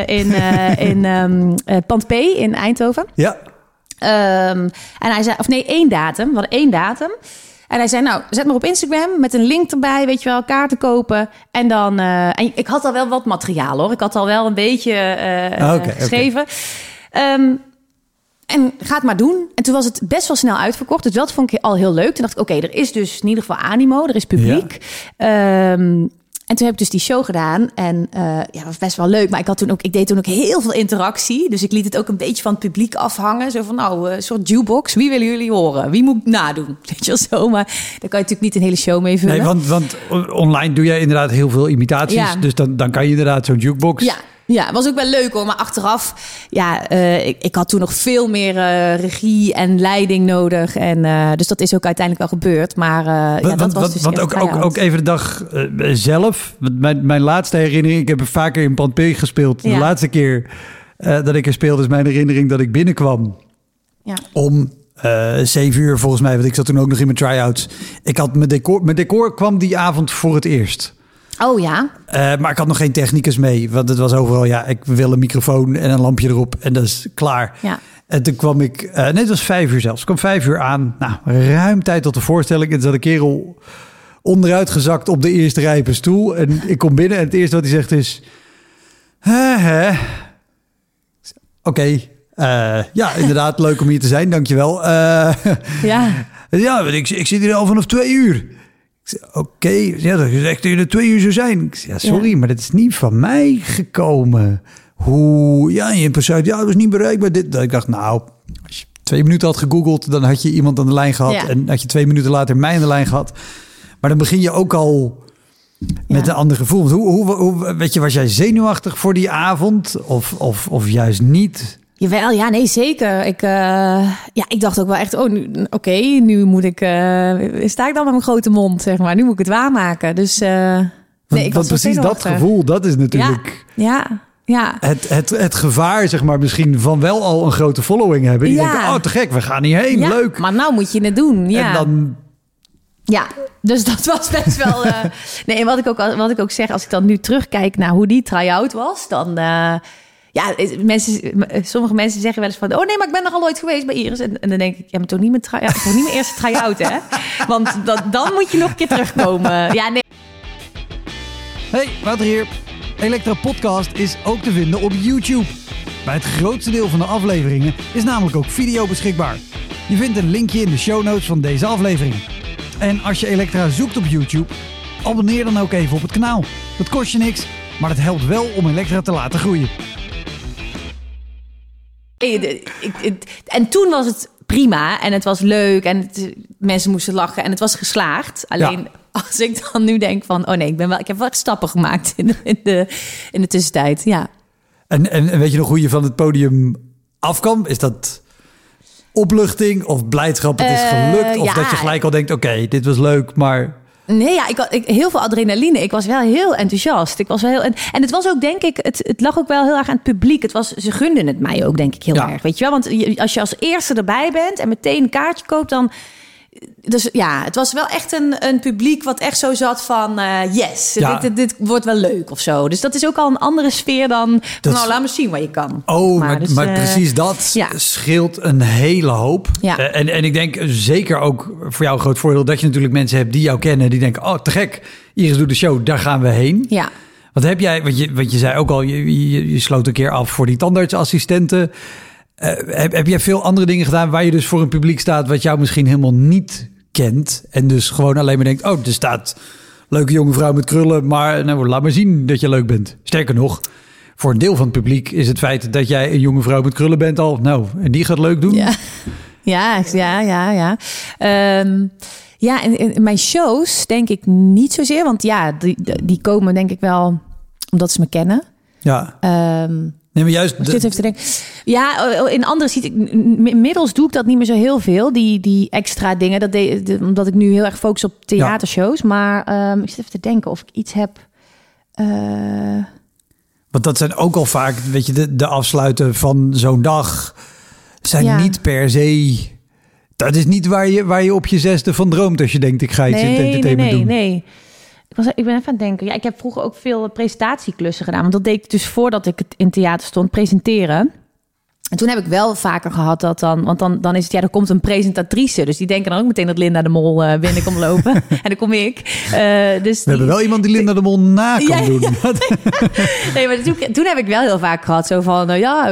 in Pand P in Eindhoven. Ja. En hij zei... Of nee, 1 datum. We hadden 1 datum. En hij zei, nou, zet maar op Instagram met een link erbij, weet je wel, kaarten kopen. En dan... en ik had al wel wat materiaal, hoor. Ik had al wel een beetje geschreven. En ga het maar doen. En toen was het best wel snel uitverkocht. Dus dat vond ik al heel leuk. Toen dacht ik, oké, er is dus in ieder geval animo. Er is publiek. Ja. En toen heb ik dus die show gedaan. En dat was best wel leuk. Maar ik deed toen ook heel veel interactie. Dus ik liet het ook een beetje van het publiek afhangen. Zo van, een soort jukebox. Wie willen jullie horen? Wie moet ik nadoen? Weet je wel zo. Maar daar kan je natuurlijk niet een hele show mee vullen. Nee, want online doe jij inderdaad heel veel imitaties. Ja. Dus dan kan je inderdaad zo'n jukebox... Ja, het was ook wel leuk hoor. Maar achteraf, ik had toen nog veel meer regie en leiding nodig. En dus dat is ook uiteindelijk wel gebeurd. Maar dat was dus want ook even de dag zelf. Mijn laatste herinnering, ik heb vaker in Pand P gespeeld. Ja. De laatste keer dat ik er speelde is mijn herinnering dat ik binnenkwam. Ja. Om 7 uur volgens mij, want ik zat toen ook nog in mijn try-outs. Ik had mijn decor kwam die avond voor het eerst. Oh ja. Maar ik had nog geen technicus mee. Want het was overal, ik wil een microfoon en een lampje erop. En dat is klaar. Ja. En toen kwam ik, het was 5 uur zelfs. Ik kwam 5 uur aan. Nou, ruim tijd tot de voorstelling. En toen zat een kerel onderuit gezakt op de eerste rij op een stoel. En ik kom binnen en het eerste wat hij zegt is... Oké. Ja, inderdaad, leuk om hier te zijn. Dankjewel. Ja, ik zit hier al vanaf 2 uur. Oké, ja, dat is echt dat je 2 uur zou zijn. Ik zei, sorry, maar dat is niet van mij gekomen. Hoe? Ja, je persoon, dat was niet bereikbaar. Ik dacht, nou, als je 2 minuten had gegoogeld, dan had je iemand aan de lijn gehad. Ja. En had je 2 minuten later mij aan de lijn gehad. Maar dan begin je ook al met een ander gevoel. Hoe, weet je, was jij zenuwachtig voor die avond? Of juist niet? Jawel, ja, nee, zeker. Ik dacht ook wel echt, nu moet ik... sta ik dan met mijn grote mond, zeg maar. Nu moet ik het waarmaken. Dus ik was precies dat gevoel, dat is natuurlijk... Ja. Het gevaar, zeg maar, misschien van wel al een grote following hebben. Die denken, te gek, we gaan hierheen, leuk. Maar nou moet je het doen, ja. En dan... Ja, dus dat was best wel... Nee, en wat ik ook zeg, als ik dan nu terugkijk naar hoe die try-out was, dan... sommige mensen zeggen wel eens van... oh nee, maar ik ben nog al ooit geweest bij Iris. En dan denk ik, maar toch niet mijn eerste try-out, hè? Want dan moet je nog een keer terugkomen. Ja, nee. Hey, Wouter hier. Elektra Podcast is ook te vinden op YouTube. Bij het grootste deel van de afleveringen is namelijk ook video beschikbaar. Je vindt een linkje in de show notes van deze aflevering. En als je Elektra zoekt op YouTube, abonneer dan ook even op het kanaal. Dat kost je niks, maar het helpt wel om Elektra te laten groeien. En toen was het prima en het was leuk en mensen moesten lachen en het was geslaagd. Alleen als ik dan nu denk van, ik heb wel stappen gemaakt in de tussentijd. Ja. En weet je nog hoe je van het podium afkwam? Is dat opluchting of blijdschap? Het is gelukt? Of dat je gelijk al denkt, dit was leuk, maar... Nee, ik had heel veel adrenaline. Ik was wel heel enthousiast. En het was ook, denk ik, het lag ook wel heel erg aan het publiek. Ze gunden het mij ook, denk ik, heel erg. Weet je wel? Want als je als eerste erbij bent en meteen een kaartje koopt, dan... Dus ja, het was wel echt een publiek wat echt zo zat van... yes, dit wordt wel leuk of zo. Dus dat is ook al een andere sfeer dan... laat me zien wat je kan. Maar precies dat scheelt een hele hoop. Ja. En ik denk zeker ook voor jou een groot voordeel... dat je natuurlijk mensen hebt die jou kennen... die denken, te gek, Iris doet de show, daar gaan we heen. Ja. Wat heb jij, want je zei ook al... je sloot een keer af voor die tandartsassistenten... Heb jij veel andere dingen gedaan waar je dus voor een publiek staat... wat jou misschien helemaal niet kent... en dus gewoon alleen maar denkt... er staat leuke jonge vrouw met krullen... maar laat maar zien dat je leuk bent. Sterker nog, voor een deel van het publiek... is het feit dat jij een jonge vrouw met krullen bent al... en die gaat leuk doen. Ja. In mijn shows denk ik niet zozeer... want die komen denk ik wel omdat ze me kennen... Ja. Nee, maar juist... Ik zit even te denken. Ja, in andere ziet ik... Inmiddels doe ik dat niet meer zo heel veel. Die extra dingen. Omdat ik nu heel erg focus op theatershows. Ja. Maar ik zit even te denken of ik iets heb... Want dat zijn ook al vaak... Weet je, de afsluiten van zo'n dag... zijn niet per se... Dat is niet waar je op je 6e van droomt... als je denkt, ik ga iets in het entertainment doen. Nee. Ik ben even aan het denken. Ja, ik heb vroeger ook veel presentatieklussen gedaan. Want dat deed ik dus voordat ik het in theater stond, presenteren. En toen heb ik wel vaker gehad dat dan... Want dan is het, er komt een presentatrice. Dus die denken dan ook meteen dat Linda de Mol binnenkomt lopen. En dan kom ik. Dus we hebben wel iemand die Linda de Mol na kan doen. Nee, maar toen heb ik wel heel vaak gehad. Zo van,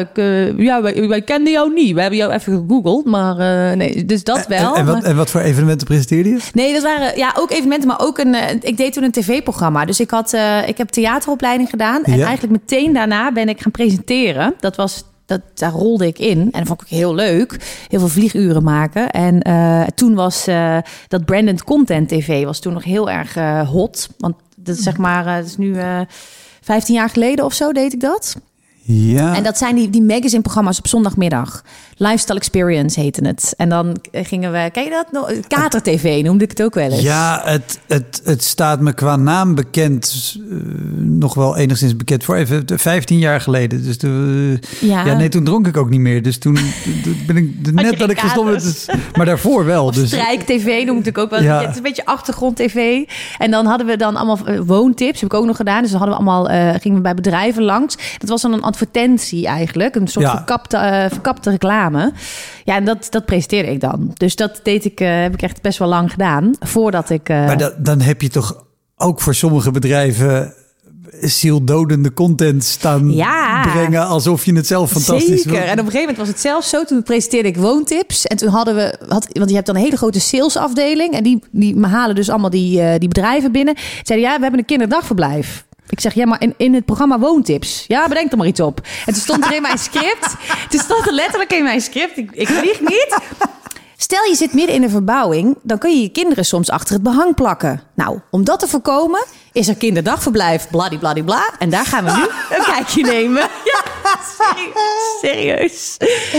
wij kenden jou niet. We hebben jou even gegoogeld. Maar nee, dus dat wel. En wat voor evenementen presenteerde je? Nee, dat waren ook evenementen. Maar ook ik deed toen een tv-programma. Dus ik heb theateropleiding gedaan. En eigenlijk meteen daarna ben ik gaan presenteren. Daar rolde ik in. En dat vond ik ook heel leuk. Heel veel vlieguren maken. En toen was dat branded content tv was toen nog heel erg hot. Want dat is zeg maar, dat is nu 15 jaar geleden of zo deed ik dat. Ja. En dat zijn die magazine-programma's op zondagmiddag. Lifestyle Experience heette het. En dan gingen we... Kijk je dat? Kater-TV noemde ik het ook wel eens. Ja, het staat me qua naam bekend. Nog wel enigszins bekend voor even 15 jaar geleden. Dus toen dronk ik ook niet meer. Dus toen ben ik net dat ik gestopt ben. Maar daarvoor wel. Dus. Strijk-TV noemde ik ook wel. Ja. Het is een beetje achtergrond-TV. En dan hadden we dan allemaal woontips. Heb ik ook nog gedaan. Dus dan hadden we allemaal... gingen we bij bedrijven langs. Dat was dan een advertentie eigenlijk. Een soort verkapte reclame. Ja, en dat presenteerde ik dan. Dus dat heb ik echt best wel lang gedaan. Voordat ik... Maar dan heb je toch ook voor sommige bedrijven... zieldodende content staan brengen... alsof je het zelf fantastisch Zeker. En op een gegeven moment was het zelfs zo. Toen presenteerde ik woontips. En toen want je hebt dan een hele grote salesafdeling... en die halen dus allemaal die bedrijven binnen. Zeiden, we hebben een kinderdagverblijf. Ik zeg, ja, maar in het programma Woontips. Ja, bedenk er maar iets op. En toen stond er in mijn script... Toen stond er letterlijk in mijn script... Ik lieg niet... Stel je zit midden in een verbouwing... dan kun je je kinderen soms achter het behang plakken. Nou, om dat te voorkomen... is er kinderdagverblijf, bladibladibla. En daar gaan we nu een kijkje nemen. Ja, serieus.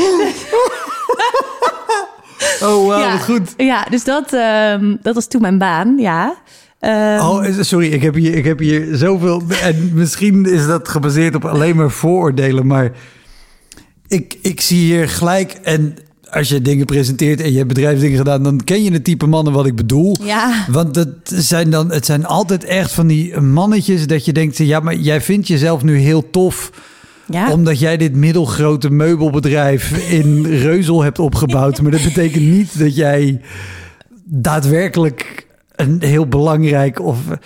Oh, wauw, wat goed. Ja, dus dat was toen mijn baan, ja... Sorry, ik heb hier zoveel... En misschien is dat gebaseerd op alleen maar vooroordelen... maar ik zie hier gelijk... en als je dingen presenteert en je hebt bedrijfsdingen gedaan... dan ken je het type mannen wat ik bedoel. Ja. Want het zijn altijd echt van die mannetjes... dat je denkt, ja, maar jij vindt jezelf nu heel tof... Ja. Omdat jij dit middelgrote meubelbedrijf in Reuzel hebt opgebouwd. Maar dat betekent niet dat jij daadwerkelijk... een heel belangrijk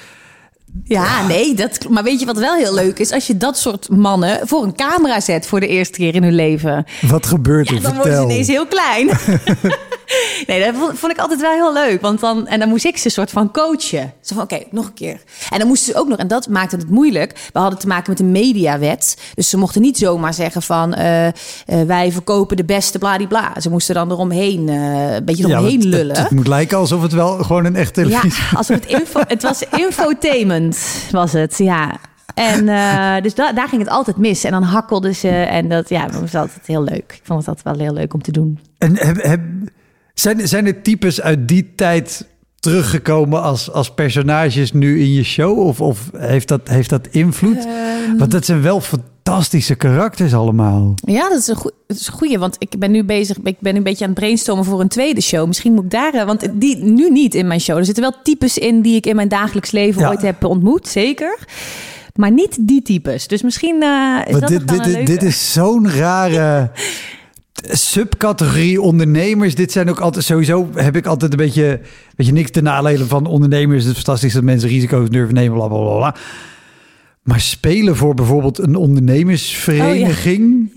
maar weet je wat wel heel leuk is? Als je dat soort mannen voor een camera zet voor de eerste keer in hun leven. Wat gebeurt er? Dan worden ze ineens heel klein. Nee, dat vond ik altijd wel heel leuk. Want dan moest ik ze een soort van coachen. Zo van, oké, nog een keer. En dan moesten ze ook nog, en dat maakte het moeilijk. We hadden te maken met een mediawet. Dus ze mochten niet zomaar zeggen van... wij verkopen de beste bladibla. Ze moesten dan eromheen, een beetje eromheen lullen. Het moet lijken alsof het wel gewoon een echt televisie... Ja, alsof het was infotainment, was het, ja. En dus daar ging het altijd mis. En dan hakkelden ze. En dat was altijd heel leuk. Ik vond het altijd wel heel leuk om te doen. En zijn er types uit die tijd teruggekomen als personages nu in je show? Of heeft dat invloed? Want dat zijn wel fantastische karakters allemaal. Ja, dat is een goeie. Want ik ben nu bezig. Ik ben nu een beetje aan het brainstormen voor een tweede show. Misschien moet ik daar... Want die nu niet in mijn show. Er zitten wel types in die ik in mijn dagelijks leven ooit heb ontmoet. Zeker. Maar niet die types. Dus misschien is dat dit is zo'n rare... subcategorie ondernemers. Dit zijn ook altijd... Sowieso heb ik altijd een beetje niks te nadelen van ondernemers. Het is fantastisch dat mensen risico's durven nemen, bla, bla, bla. Maar spelen voor bijvoorbeeld een ondernemersvereniging...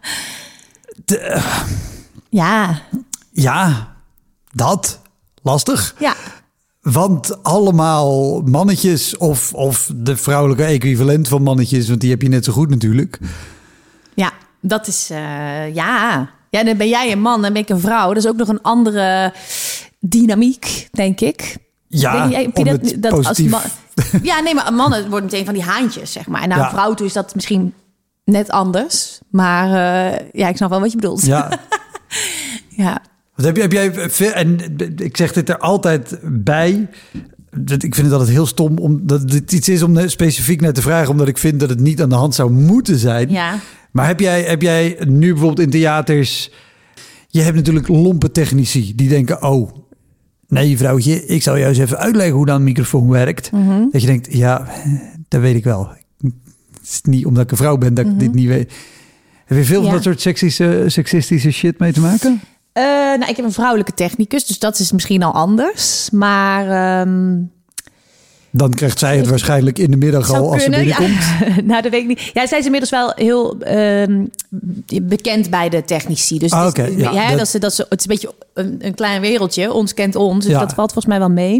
Ja, dat. Lastig. Ja. Want allemaal mannetjes of de vrouwelijke equivalent van mannetjes... want die heb je net zo goed natuurlijk. Ja, dat is... Ja, dan ben jij een man en ben ik een vrouw. Dat is ook nog een andere dynamiek, denk ik. Ja, maar mannen worden meteen van die haantjes, zeg maar. En naar een vrouw toe is dat misschien net anders. Maar ik snap wel wat je bedoelt. Ja. Ja. Wat heb jij veel, en ik zeg dit er altijd bij. Ik vind het altijd heel stom omdat het iets is om specifiek naar te vragen, omdat ik vind dat het niet aan de hand zou moeten zijn. Ja. Maar heb jij nu bijvoorbeeld in theaters, je hebt natuurlijk lompe technici die denken, oh, nee vrouwtje, ik zal jou eens even uitleggen hoe dan een microfoon werkt. Mm-hmm. Dat je denkt, ja, dat weet ik wel. Het is niet omdat ik een vrouw ben dat ik dit niet weet. Heb je veel van dat soort seksistische shit mee te maken? Ik heb een vrouwelijke technicus, dus dat is misschien al anders. Maar dan krijgt zij het waarschijnlijk in de middag al als ze binnenkomt. Ja. Nou, dat weet ik niet. Ja, zij is inmiddels wel heel bekend bij de technici. Dus dat is een beetje een klein wereldje. Ons kent ons, dus dat valt volgens mij wel mee.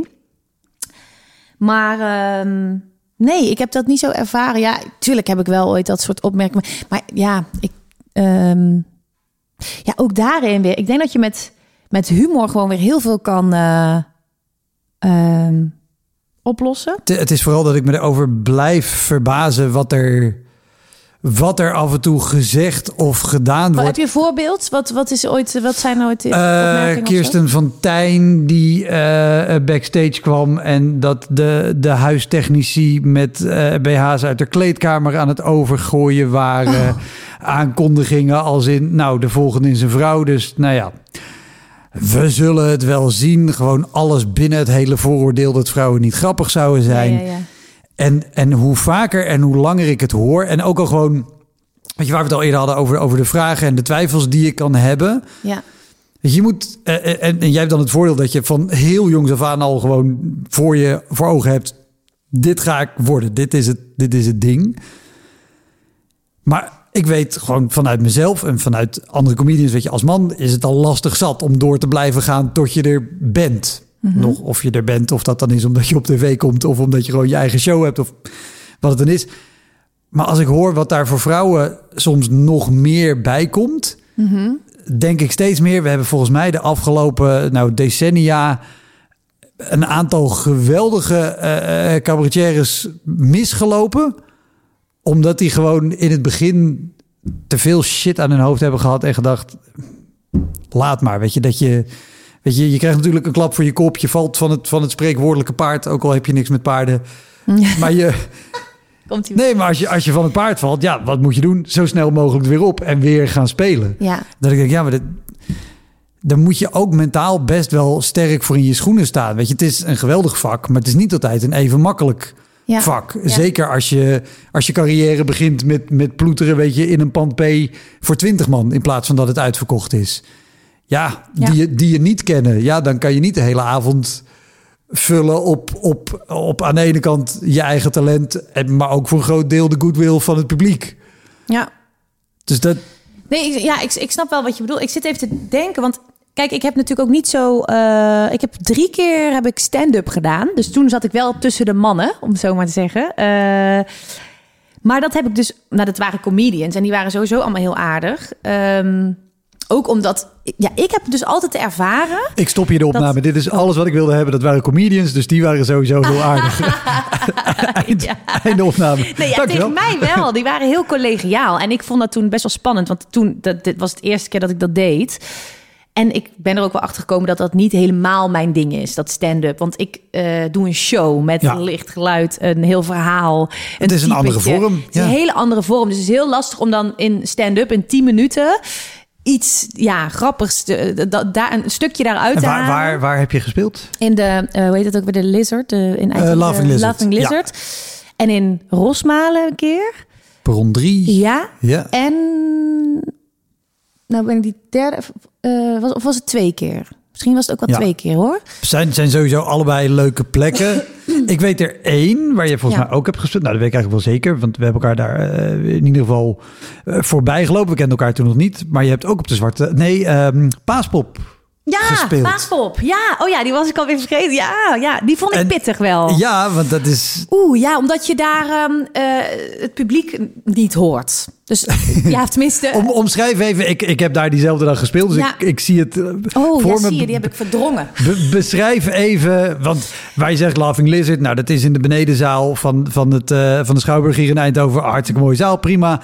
Maar nee, ik heb dat niet zo ervaren. Ja, tuurlijk heb ik wel ooit dat soort opmerkingen. Maar ja, ook daarin weer. Ik denk dat je met humor gewoon weer heel veel kan oplossen. Het is vooral dat ik me erover blijf verbazen wat er af en toe gezegd of gedaan wordt. Heb je een voorbeeld? Wat zijn ooit opmerkingen? Kirsten van Tijn die backstage kwam en dat de huistechnici met BH's uit de kleedkamer aan het overgooien waren. Aankondigingen als in, nou, de volgende is een vrouw. Dus, nou ja, we zullen het wel zien. Gewoon alles binnen het hele vooroordeel dat vrouwen niet grappig zouden zijn. Ja. En hoe vaker en hoe langer ik het hoor. En ook al gewoon, weet je, waar we het al eerder hadden over de vragen en de twijfels die je kan hebben. Ja. Je moet, en jij hebt dan het voordeel dat je van heel jongs af aan al gewoon voor ogen hebt. Dit ga ik worden. Dit is het ding. Maar ik weet gewoon vanuit mezelf en vanuit andere comedians, weet je, als man is het al lastig zat om door te blijven gaan tot je er bent. Mm-hmm. Nog of je er bent, of dat dan is omdat je op tv komt of omdat je gewoon je eigen show hebt of wat het dan is. Maar als ik hoor wat daar voor vrouwen soms nog meer bij komt, mm-hmm. denk ik steeds meer. We hebben volgens mij de afgelopen decennia een aantal geweldige cabaretières misgelopen, omdat die gewoon in het begin te veel shit aan hun hoofd hebben gehad en gedacht, laat maar. Weet je, je krijgt natuurlijk een klap voor je kop. Je valt van het spreekwoordelijke paard, ook al heb je niks met paarden. Maar maar als je van het paard valt, ja, wat moet je doen? Zo snel mogelijk weer op en weer gaan spelen. Ja. Dat ik denk, ja, maar dan moet je ook mentaal best wel sterk voor in je schoenen staan. Weet je, het is een geweldig vak, maar het is niet altijd een even makkelijk vak. Ja. Zeker als je carrière begint met ploeteren, weet je, in een pand P voor 20 man in plaats van dat het uitverkocht is. Ja. Die je niet kennen. Ja, dan kan je niet de hele avond vullen op aan de ene kant je eigen talent, maar ook voor een groot deel de goodwill van het publiek. Ja. Dus dat. Nee, ik snap wel wat je bedoelt. Ik zit even te denken, want kijk, ik heb natuurlijk ook niet zo. Ik heb 3 keer stand-up gedaan. Dus toen zat ik wel tussen de mannen, om het zo maar te zeggen. Maar dat heb ik dus. Nou, dat waren comedians en die waren sowieso allemaal heel aardig. Ook omdat, ik heb dus altijd ervaren. Ik stop hier de opname. Dit is alles wat ik wilde hebben. Dat waren comedians, dus die waren sowieso heel aardig. Einde opname. Nee, tegen mij wel. Die waren heel collegiaal. En ik vond dat toen best wel spannend. Want toen, dit was het eerste keer dat ik dat deed. En ik ben er ook wel achter gekomen dat dat niet helemaal mijn ding is, dat stand-up. Want ik doe een show met licht, geluid, een heel verhaal. Het is een andere vorm. Het is een hele andere vorm. Dus het is heel lastig om dan in stand-up in 10 minuten iets grappigs, daar een stukje daaruit te halen. Waar heb je gespeeld? In de, hoe heet het ook weer, de Lizard? Laughing Lizard. Ja. En in Rosmalen een keer. Perron 3. Ja. En nou ben ik die derde, of was het 2 keer? Misschien was het ook wel 2 keer, hoor. Zijn sowieso allebei leuke plekken. Ik weet er 1 waar je volgens mij ook hebt gespeeld. Nou, dat weet ik eigenlijk wel zeker. Want we hebben elkaar daar in ieder geval voorbij gelopen. We kenden elkaar toen nog niet. Maar je hebt ook op de Zwarte... Nee, Paaspop gespeeld. Paaspop. Ja, oh ja, die was ik alweer vergeten. Ja, die vond ik pittig wel. Ja, want dat is... omdat je daar het publiek niet hoort. Dus ja, tenminste... Omschrijf even, ik heb daar diezelfde dag gespeeld, dus ik zie het voor me. Zie je, die heb ik verdrongen. Beschrijf even, want wij zeggen Laughing Lizard, nou dat is in de benedenzaal van de Schouwburg hier in Eindhoven. Hartstikke mooie zaal, prima.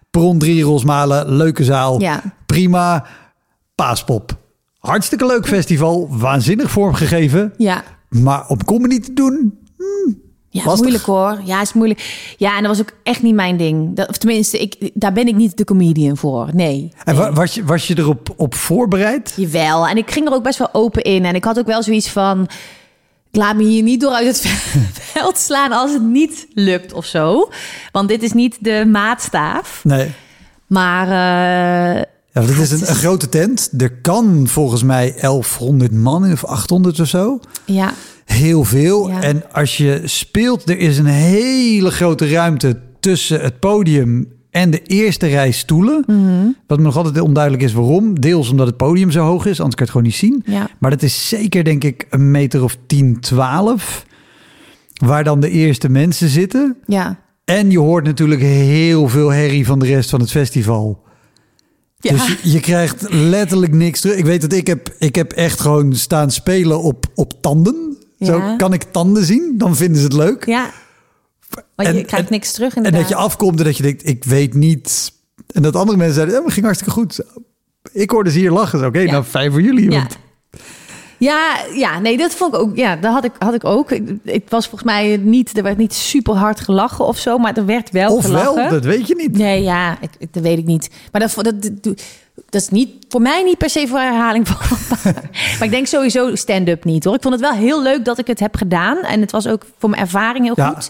Perron 3, Rosmalen, leuke zaal. Ja. Prima. Paaspop. Hartstikke leuk festival. Waanzinnig vormgegeven. Ja. Maar om comedy te doen... Ja, lastig. Moeilijk hoor. Ja, is moeilijk. Ja, en dat was ook echt niet mijn ding. Of tenminste, daar ben ik niet de comedian voor. Nee. En was je erop voorbereid? Jawel. En ik ging er ook best wel open in. En ik had ook wel zoiets van... Ik laat me hier niet door uit het veld slaan als het niet lukt of zo. Want dit is niet de maatstaaf. Nee. Maar... ja, dit is een grote tent. Er kan volgens mij 1100 man in of 800 of zo. Ja. Heel veel. Ja. En als je speelt, er is een hele grote ruimte tussen het podium en de eerste rij stoelen. Mm-hmm. Wat me nog altijd onduidelijk is waarom. Deels omdat het podium zo hoog is, anders kan je het gewoon niet zien. Ja. Maar dat is zeker, denk ik, 1 meter of 10, 12. Waar dan de eerste mensen zitten. Ja. En je hoort natuurlijk heel veel herrie van de rest van het festival. Ja. Dus je krijgt letterlijk niks terug. Ik weet dat ik heb echt gewoon staan spelen op tanden. Ja. Zo kan ik tanden zien, dan vinden ze het leuk. Ja, maar je krijgt niks terug inderdaad. En dat je afkomt en dat je denkt, ik weet niet. En dat andere mensen zeiden, het ging hartstikke goed. Ik hoorde ze hier lachen. Oké, nou fijn voor jullie. Ja. Want... Ja, nee, dat vond ik ook. Ja, dat had ik ook. Het was volgens mij niet, er werd niet super hard gelachen of zo, maar er werd wel gelachen. Of wel, dat weet je niet. Nee, ja, dat weet ik niet. Maar dat is niet voor mij niet per se voor herhaling van. Maar ik denk sowieso stand-up niet, hoor. Ik vond het wel heel leuk dat ik het heb gedaan en het was ook voor mijn ervaring heel goed.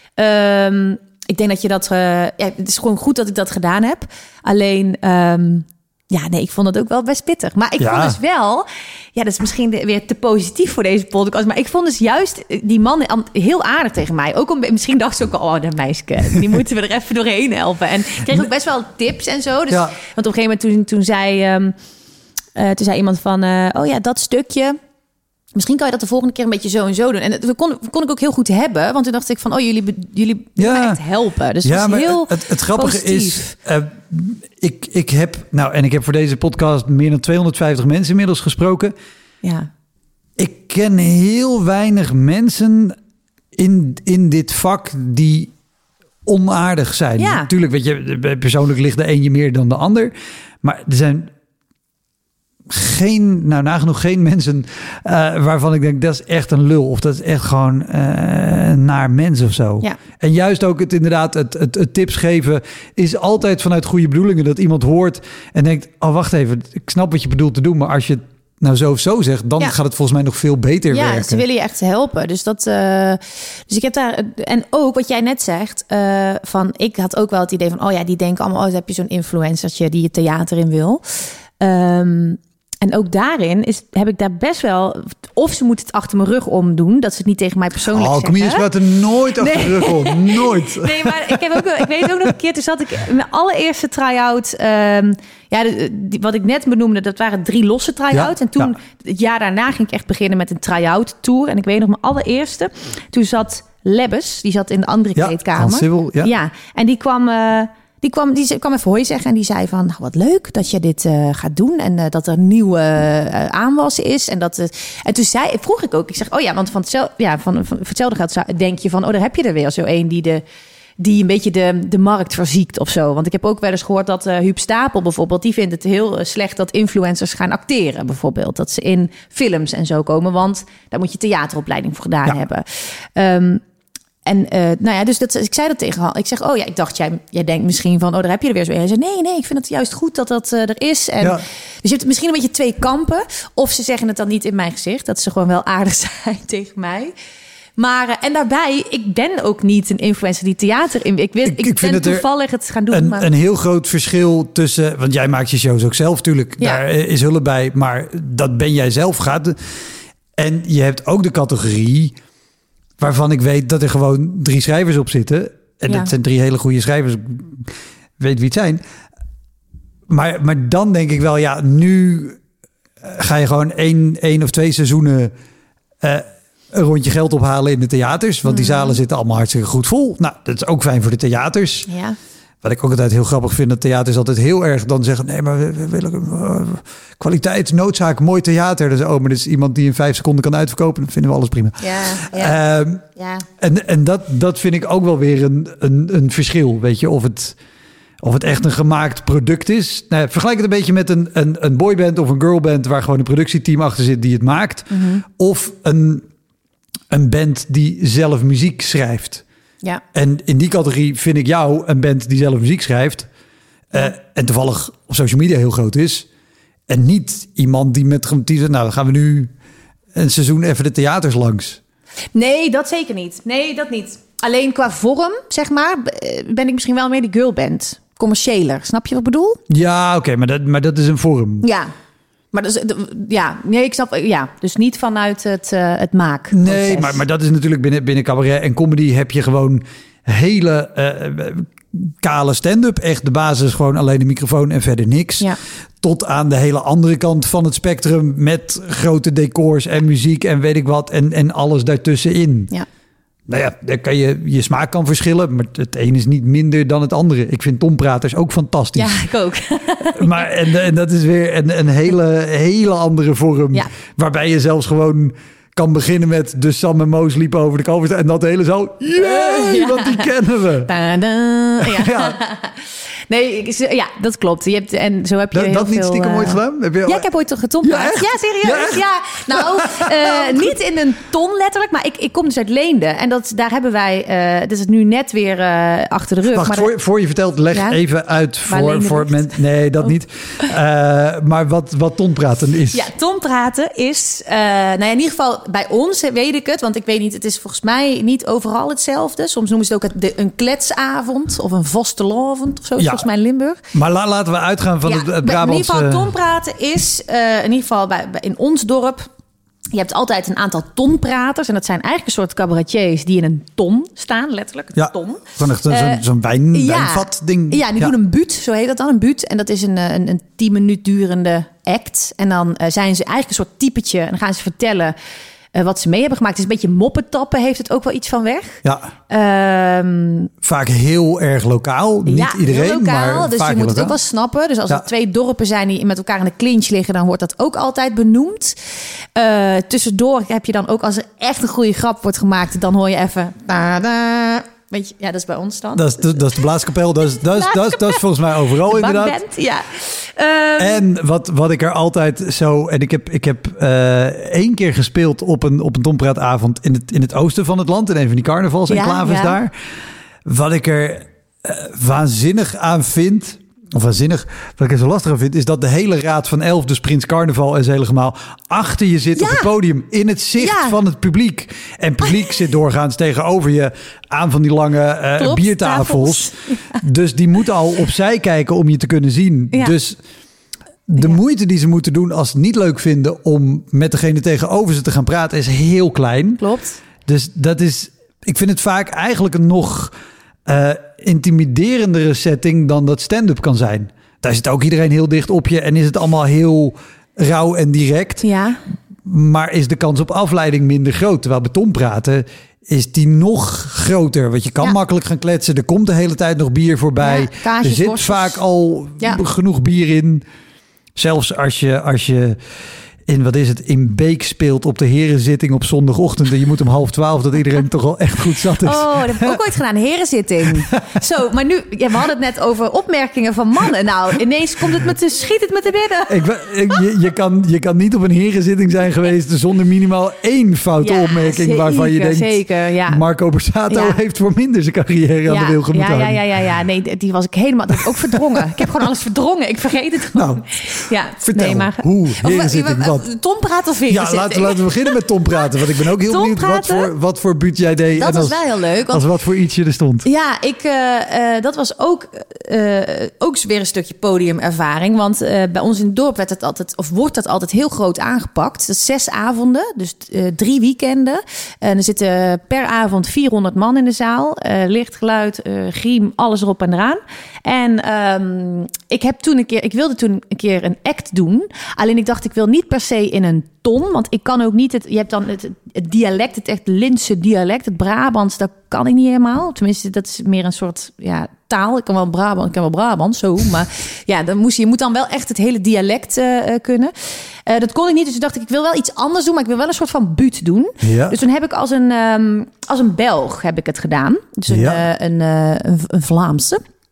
Ik denk dat je dat. Het is gewoon goed dat ik dat gedaan heb. Alleen. Ja, nee, ik vond het ook wel best pittig. Maar ik vond dus wel... Ja, dat is misschien weer te positief voor deze podcast. Maar ik vond dus juist die man heel aardig tegen mij. Ook misschien dacht ze ook al... Oh, dat meisje, die moeten we er even doorheen helpen. En ik kreeg ook best wel tips en zo. Dus, want op een gegeven moment toen zei iemand van... oh ja, dat stukje... Misschien kan je dat de volgende keer een beetje zo en zo doen. En dat kon ik ook heel goed hebben. Want toen dacht ik van, oh, jullie me echt helpen. Dus ja, maar heel het grappige positief. Is... Ik heb voor deze podcast meer dan 250 mensen inmiddels gesproken. Ja. Ik ken heel weinig mensen in dit vak die onaardig zijn. Ja. Natuurlijk, weet je, persoonlijk ligt de een je meer dan de ander. Maar er zijn... nagenoeg geen mensen waarvan ik denk, dat is echt een lul. Of dat is echt gewoon naar mens of zo. Ja. En juist ook het tips geven is altijd vanuit goede bedoelingen. Dat iemand hoort en denkt, oh wacht even, ik snap wat je bedoelt te doen. Maar als je het nou zo of zo zegt, dan gaat het volgens mij nog veel beter werken. Ja, ze willen je echt helpen. Dus dus ik heb daar... En ook wat jij net zegt, ik had ook wel het idee van, oh ja, die denken allemaal, oh, dan heb je zo'n influencertje die je theater in wil. En ook daarin heb ik daar best wel... Of ze moeten het achter mijn rug om doen. Dat ze het niet tegen mij persoonlijk zeggen. Comedians praten nooit achter de rug om. Nooit. Nee, maar ik weet ook nog een keer... Toen zat ik in mijn allereerste try-out... wat ik net benoemde, dat waren 3 losse try-outs. En toen, het jaar daarna, ging ik echt beginnen met een try-out tour. En ik weet nog mijn allereerste. Toen zat Lebbes, die zat in de andere kleedkamer. Ja, en die kwam... Die kwam even hoi zeggen en die zei van... Nou, wat leuk dat je dit gaat doen en dat er een nieuwe aanwas is. En toen vroeg ik ook, ik zeg... Oh ja, want van hetzelfde geld denk je van... Oh, daar heb je er weer zo een die een beetje de markt verziekt of zo. Want ik heb ook wel eens gehoord dat Huub Stapel bijvoorbeeld... die vindt het heel slecht dat influencers gaan acteren bijvoorbeeld. Dat ze in films en zo komen, want daar moet je theateropleiding voor gedaan hebben. Dus ik zei dat tegen haar. Ik zeg, oh ja, ik dacht, jij denkt misschien van... oh, daar heb je er weer zo een. Hij zei, nee, ik vind het juist goed dat er is. En, Dus je hebt misschien een beetje 2 kampen. Of ze zeggen het dan niet in mijn gezicht. Dat ze gewoon wel aardig zijn tegen mij. Maar, en daarbij, ik ben ook niet een influencer die theater in... Ik ben toevallig het gaan doen. Een heel groot verschil tussen... Want jij maakt je shows ook zelf, natuurlijk. Ja. Daar is hulp bij. Maar dat ben jij zelf. En je hebt ook de categorie... waarvan ik weet dat er gewoon 3 schrijvers op zitten. En dat zijn 3 hele goede schrijvers. Ik weet wie het zijn. Maar dan denk ik wel, ja, nu ga je gewoon 1 of 2 seizoenen... een rondje geld ophalen in de theaters. Want die zalen zitten allemaal hartstikke goed vol. Nou, dat is ook fijn voor de theaters. Ja. Wat ik ook altijd heel grappig vind, dat theaters altijd heel erg dan zeggen... nee, maar we willen kwaliteit, noodzaak, mooi theater. Dus, maar dit is iemand die in 5 seconden kan uitverkopen. Dan vinden we alles prima. En dat vind ik ook wel weer een verschil. Weet je, of het... of het echt een gemaakt product is. Nou, vergelijk het een beetje met een boyband of een girlband waar gewoon een productieteam achter zit die het maakt. Mm-hmm. Of een band die zelf muziek schrijft. Ja. En in die categorie vind ik jou een band die zelf muziek schrijft. En toevallig op social media heel groot is. En niet iemand die die zegt, nou dan gaan we nu een seizoen even de theaters langs. Nee, dat zeker niet. Nee, dat niet. Alleen qua vorm, zeg maar, ben ik misschien wel meer die girlband. Commerciëler, snap je wat ik bedoel? Ja, oké, maar dat is een vorm. Ja, maar dat is, nee, ik snap, dus niet vanuit het maakproces. Nee, maar dat is natuurlijk binnen cabaret en comedy heb je gewoon hele kale stand-up. Echt de basis, gewoon alleen de microfoon en verder niks. Ja. Tot aan de hele andere kant van het spectrum met grote decors en muziek en weet ik wat en alles daartussenin. Ja. Nou ja, daar kan je smaak kan verschillen, maar het een is niet minder dan het andere. Ik vind tompraters ook fantastisch. Ja, ik ook. Maar en dat is weer een hele andere vorm. Ja. Waarbij je zelfs gewoon kan beginnen met de Sam en Moos liepen over de Kalverstraat. En dat hele zaal, want die kennen we. Ja. Nee, dat klopt. Je hebt, en zo heb je heel dat niet veel, stiekem ooit gedaan? Ja, ik heb ooit toch getompraat. Ja, serieus? Ja. Nou, niet in een ton letterlijk, maar ik kom dus uit Leende. En daar hebben wij, dat is nu net weer achter de rug. Wacht, maar voor je vertelt, leg even uit voor mensen. Nee, dat niet. Maar wat tonpraten is. Ja, tonpraten is, in ieder geval bij ons weet ik het. Want ik weet niet, het is volgens mij niet overal hetzelfde. Soms noemen ze het ook een kletsavond of een vastelavond of zo. Ja. Volgens mij in Limburg. Maar laten we uitgaan van het Brabantse. In ieder geval tonpraten is in ieder geval in ons dorp. Je hebt altijd een aantal tonpraters. En dat zijn eigenlijk een soort cabaretiers die in een ton staan, letterlijk. Een ton. Van echt zo'n wijnvat ding. Ja, die doen een buut, zo heet dat dan, een buut. En dat is een 10 minuut durende act. En dan zijn ze eigenlijk een soort typetje. En dan gaan ze vertellen wat ze mee hebben gemaakt. Het is een beetje moppetappen, heeft het ook wel iets van weg. Ja. Vaak heel erg lokaal. Niet iedereen, heel lokaal, maar dus vaak je moet het ook wel snappen. Dus als er 2 dorpen zijn die met elkaar in de clinch liggen, dan wordt dat ook altijd benoemd. Tussendoor heb je dan ook, als er echt een goede grap wordt gemaakt, dan hoor je even. Weet je, dat is bij ons dan. Dat is de blaaskapel. Dat is volgens mij overal de inderdaad. Bankband, ja. En wat ik er altijd zo... En ik heb 1 keer gespeeld op een tompraatavond in het oosten van het land. In een van die carnavalsenclaves daar. Wat ik er waanzinnig aan vind... Of waanzinnig, wat ik er zo lastig aan vind... is dat de hele Raad van 11, dus Prins Carnaval en zijn hele gemaal... achter je zit op het podium in het zicht van het publiek. En het publiek zit doorgaans tegenover je... aan van die lange biertafels. Dus die moeten al opzij kijken om je te kunnen zien. Ja. Dus de moeite die ze moeten doen als ze het niet leuk vinden... om met degene tegenover ze te gaan praten... is heel klein. Klopt. Dus dat is... Ik vind het vaak eigenlijk een nog... intimiderendere setting dan dat stand-up kan zijn. Daar zit ook iedereen heel dicht op je en is het allemaal heel rauw en direct. Ja. Maar is de kans op afleiding minder groot. Terwijl bij tonpraten is die nog groter. Want je kan makkelijk gaan kletsen. Er komt de hele tijd nog bier voorbij. Ja, kaasjes, er zit worstels. Vaak al genoeg bier in. Zelfs als je in Beek speelt op de herenzitting op zondagochtend. En je moet om 11:30 dat iedereen toch al echt goed zat is. Oh, dat heb ik ook ooit gedaan, herenzitting. Zo, maar nu, we hadden het net over opmerkingen van mannen. Nou, ineens schiet het me te binnen. Je kan niet op een herenzitting zijn geweest zonder minimaal 1 foute opmerking waarvan je denkt, zeker, ja. Marco Borsato heeft voor minder zijn carrière aan de wil moeten houden. Ja. Nee, die was ik helemaal, dat heb ik ook verdrongen. Ik heb gewoon alles verdrongen. Ik vergeet het gewoon. Nou, vertel, hoe herenzitting was. Tompraten of laten we beginnen met tompraten. Want ik ben ook heel benieuwd wat voor buurt jij deed. Dat was wel heel leuk. Als wat voor ietsje er stond. Ja, dat was ook weer een stukje podiumervaring. Want bij ons in het dorp wordt dat altijd heel groot aangepakt. Dat is 6 avonden, dus 3 weekenden. En er zitten per avond 400 man in de zaal. Licht, geluid, griem, alles erop en eraan. En ik wilde toen een keer een act doen. Alleen ik dacht, ik wil niet per se in een ton, want ik kan ook niet je hebt dan het dialect, het echt Lintse dialect, het Brabants, dat kan ik niet helemaal. Tenminste, dat is meer een soort taal. Ik kan wel Brabant, zo, maar ja, je moet dan wel echt het hele dialect kunnen. Dat kon ik niet, dus toen dacht ik wil wel iets anders doen, maar ik wil wel een soort van buut doen. Ja. Dus toen heb ik als een Belg heb ik het gedaan, dus een Vlaamse.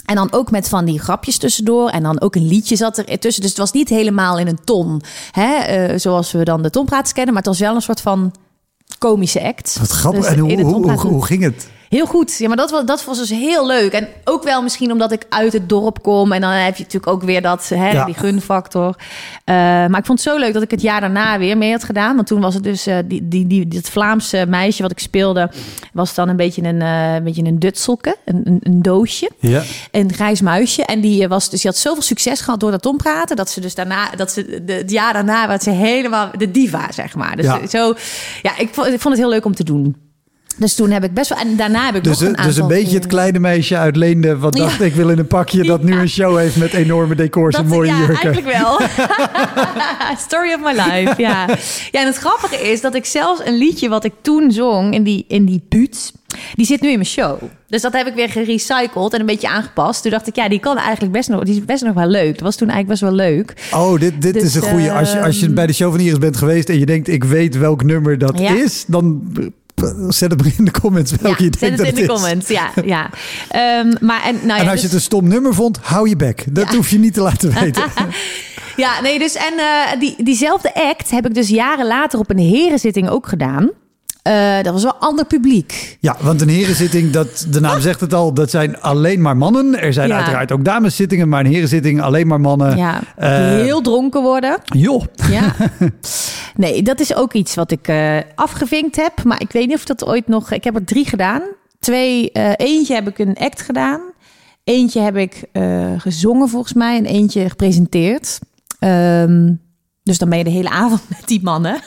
En dan ook met van die grapjes tussendoor. En dan ook een liedje zat er tussen. Dus het was niet helemaal in een ton. Zoals we dan de tonpraters kennen. Maar het was wel een soort van komische act. Wat grappig. Dus en hoe ging het? Heel goed. Ja, maar dat was dus heel leuk. En ook wel misschien omdat ik uit het dorp kom. En dan heb je natuurlijk ook weer die gunfactor. Maar ik vond het zo leuk dat ik het jaar daarna weer mee had gedaan. Want toen was het dus dat Vlaamse meisje wat ik speelde... was dan een beetje een dutselke. Een doosje. Ja. Een grijs muisje. En die had zoveel succes gehad door dat tonpraten... dat ze dus daarna... het jaar daarna was ze helemaal de diva, zeg maar. Dus ik vond het heel leuk om te doen. Dus toen heb ik best wel... En daarna heb ik nog een aantal... Dus een beetje het kleine meisje uit Leende... wat dacht ik wil in een pakje... dat nu een show heeft met enorme decors en mooie jurken. Ja, eigenlijk wel. Story of my life, ja. Ja, en het grappige is dat ik zelfs een liedje... wat ik toen zong in die buurt... die zit nu in mijn show. Dus dat heb ik weer gerecycled en een beetje aangepast. Toen dacht ik, die kan eigenlijk best nog wel leuk. Dat was toen eigenlijk best wel leuk. Oh, dit is een goeie. Als je bij de show van Iris bent geweest... en je denkt, ik weet welk nummer dat is... dan... Zet het maar in de comments welke je denkt dat het is. Zet het in de comments, ja. En als je het een stom nummer vond, hou je bek. Dat hoef je niet te laten weten. Ja, nee, dus en diezelfde act heb ik dus jaren later op een herenzitting ook gedaan. Dat was wel ander publiek. Ja, want een herenzitting, de naam zegt het al, dat zijn alleen maar mannen. Er zijn uiteraard ook dameszittingen, maar een herenzitting alleen maar mannen. Ja, die heel dronken worden. Joh. Ja. Nee, dat is ook iets wat ik afgevinkt heb. Maar ik weet niet of dat ooit nog... Ik heb er 3 gedaan. 2, eentje heb ik een act gedaan. Eentje heb ik gezongen volgens mij. En eentje gepresenteerd. Dus dan ben je de hele avond met die mannen.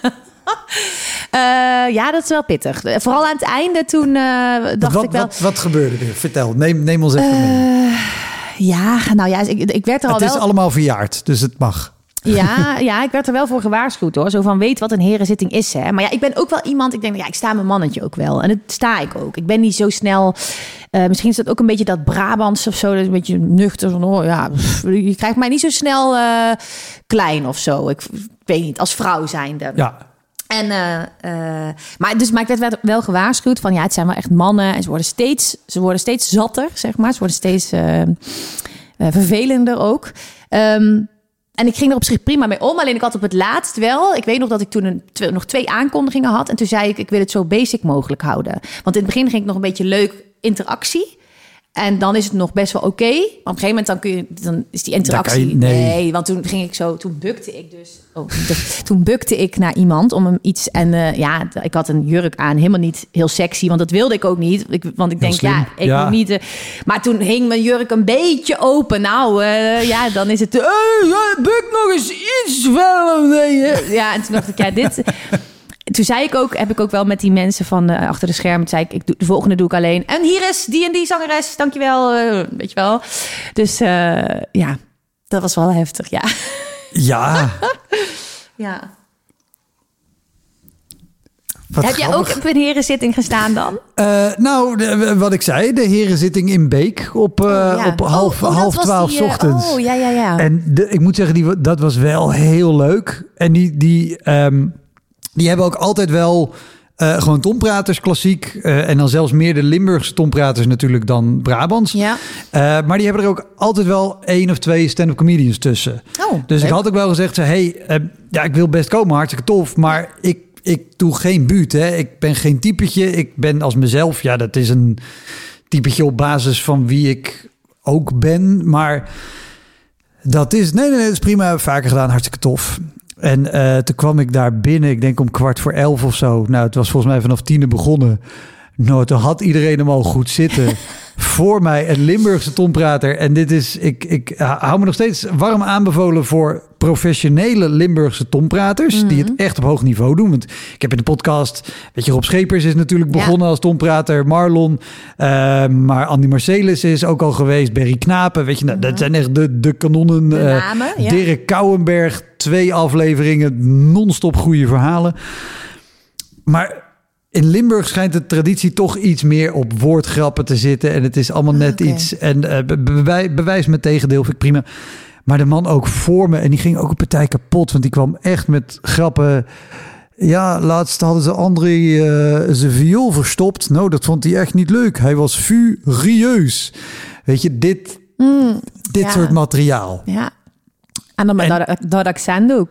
Ja, dat is wel pittig. Vooral aan het einde toen dacht ik wel... Wat gebeurde er? Vertel, neem ons even mee. Ik werd er al wel... Het is allemaal verjaard, dus het mag. Ja, ik werd er wel voor gewaarschuwd hoor. Zo van, weet wat een herenzitting is. Hè? Maar ja, ik ben ook wel iemand... Ik denk, ik sta mijn mannetje ook wel. En dat sta ik ook. Ik ben niet zo snel... misschien is dat ook een beetje dat Brabants of zo. Dat is een beetje nuchter. Je krijgt mij niet zo snel klein of zo. Ik weet niet, als vrouw zijnde. Ja. Maar ik werd wel gewaarschuwd van... het zijn wel echt mannen. En ze worden steeds zatter, zeg maar. Ze worden steeds vervelender ook. En ik ging er op zich prima mee om. Alleen ik had op het laatst wel... Ik weet nog dat ik toen nog 2 aankondigingen had. En toen zei ik wil het zo basic mogelijk houden. Want in het begin ging ik nog een beetje leuk interactie. En dan is het nog best wel oké. Maar op een gegeven moment dan is die interactie... Nee, want toen ging ik zo... Toen bukte ik dus... toen bukte ik naar iemand om hem iets... En ik had een jurk aan. Helemaal niet heel sexy. Want dat wilde ik ook niet. Want ik denk, slim. Ik moet niet... maar toen hing mijn jurk een beetje open. Nou, dan is het... buk nog eens iets wel. Ja, en toen dacht ik, dit... Toen heb ik ook wel met die mensen van achter de schermen... zei ik, de volgende doe ik alleen. En hier is die en die zangeres, dankjewel. Weet je wel. Dus dat was wel heftig, ja. Ja. Ja. Heb jij ook op een herenzitting gestaan dan? Wat ik zei, de herenzitting in Beek op half 12 ochtends. Ja. En ik moet zeggen, dat was wel heel leuk. En die hebben ook altijd wel gewoon tonpraters, klassiek. En dan zelfs meer de Limburgse tonpraters natuurlijk dan Brabants. Ja. Maar die hebben er ook altijd wel 1 of 2 stand-up comedians tussen. Oh, dus ik had ook wel gezegd, ik wil best komen, hartstikke tof. Maar ik doe geen buurt, hè. Ik ben geen typetje. Ik ben als mezelf, dat is een typetje op basis van wie ik ook ben. Maar dat is, nee, dat is prima. Vaker gedaan, hartstikke tof. En toen kwam ik daar binnen, ik denk om 11:15 of zo. Nou, het was volgens mij vanaf 10 begonnen. Nou, toen had iedereen hem al goed zitten. Voor mij een Limburgse tonprater. En dit is, ik hou me nog steeds warm aanbevolen voor professionele Limburgse tonpraters. Die het echt op hoog niveau doen. Want ik heb in de podcast, Rob Schepers is natuurlijk begonnen als tonprater. Marlon, maar Andy Marcelis is ook al geweest. Berry Knapen, dat zijn echt de kanonnen. De namen, Dirk Kouwenberg, 2 afleveringen, non-stop goede verhalen. Maar in Limburg schijnt de traditie toch iets meer op woordgrappen te zitten. En het is allemaal net iets. En bewijs me tegendeel, vind ik prima. Maar de man ook voor me. En die ging ook een partij kapot. Want die kwam echt met grappen. Ja, laatst hadden ze André zijn viool verstopt. Nou, dat vond hij echt niet leuk. Hij was furieus. Weet je, dit soort materiaal. Ja. En dan met dat accent ook.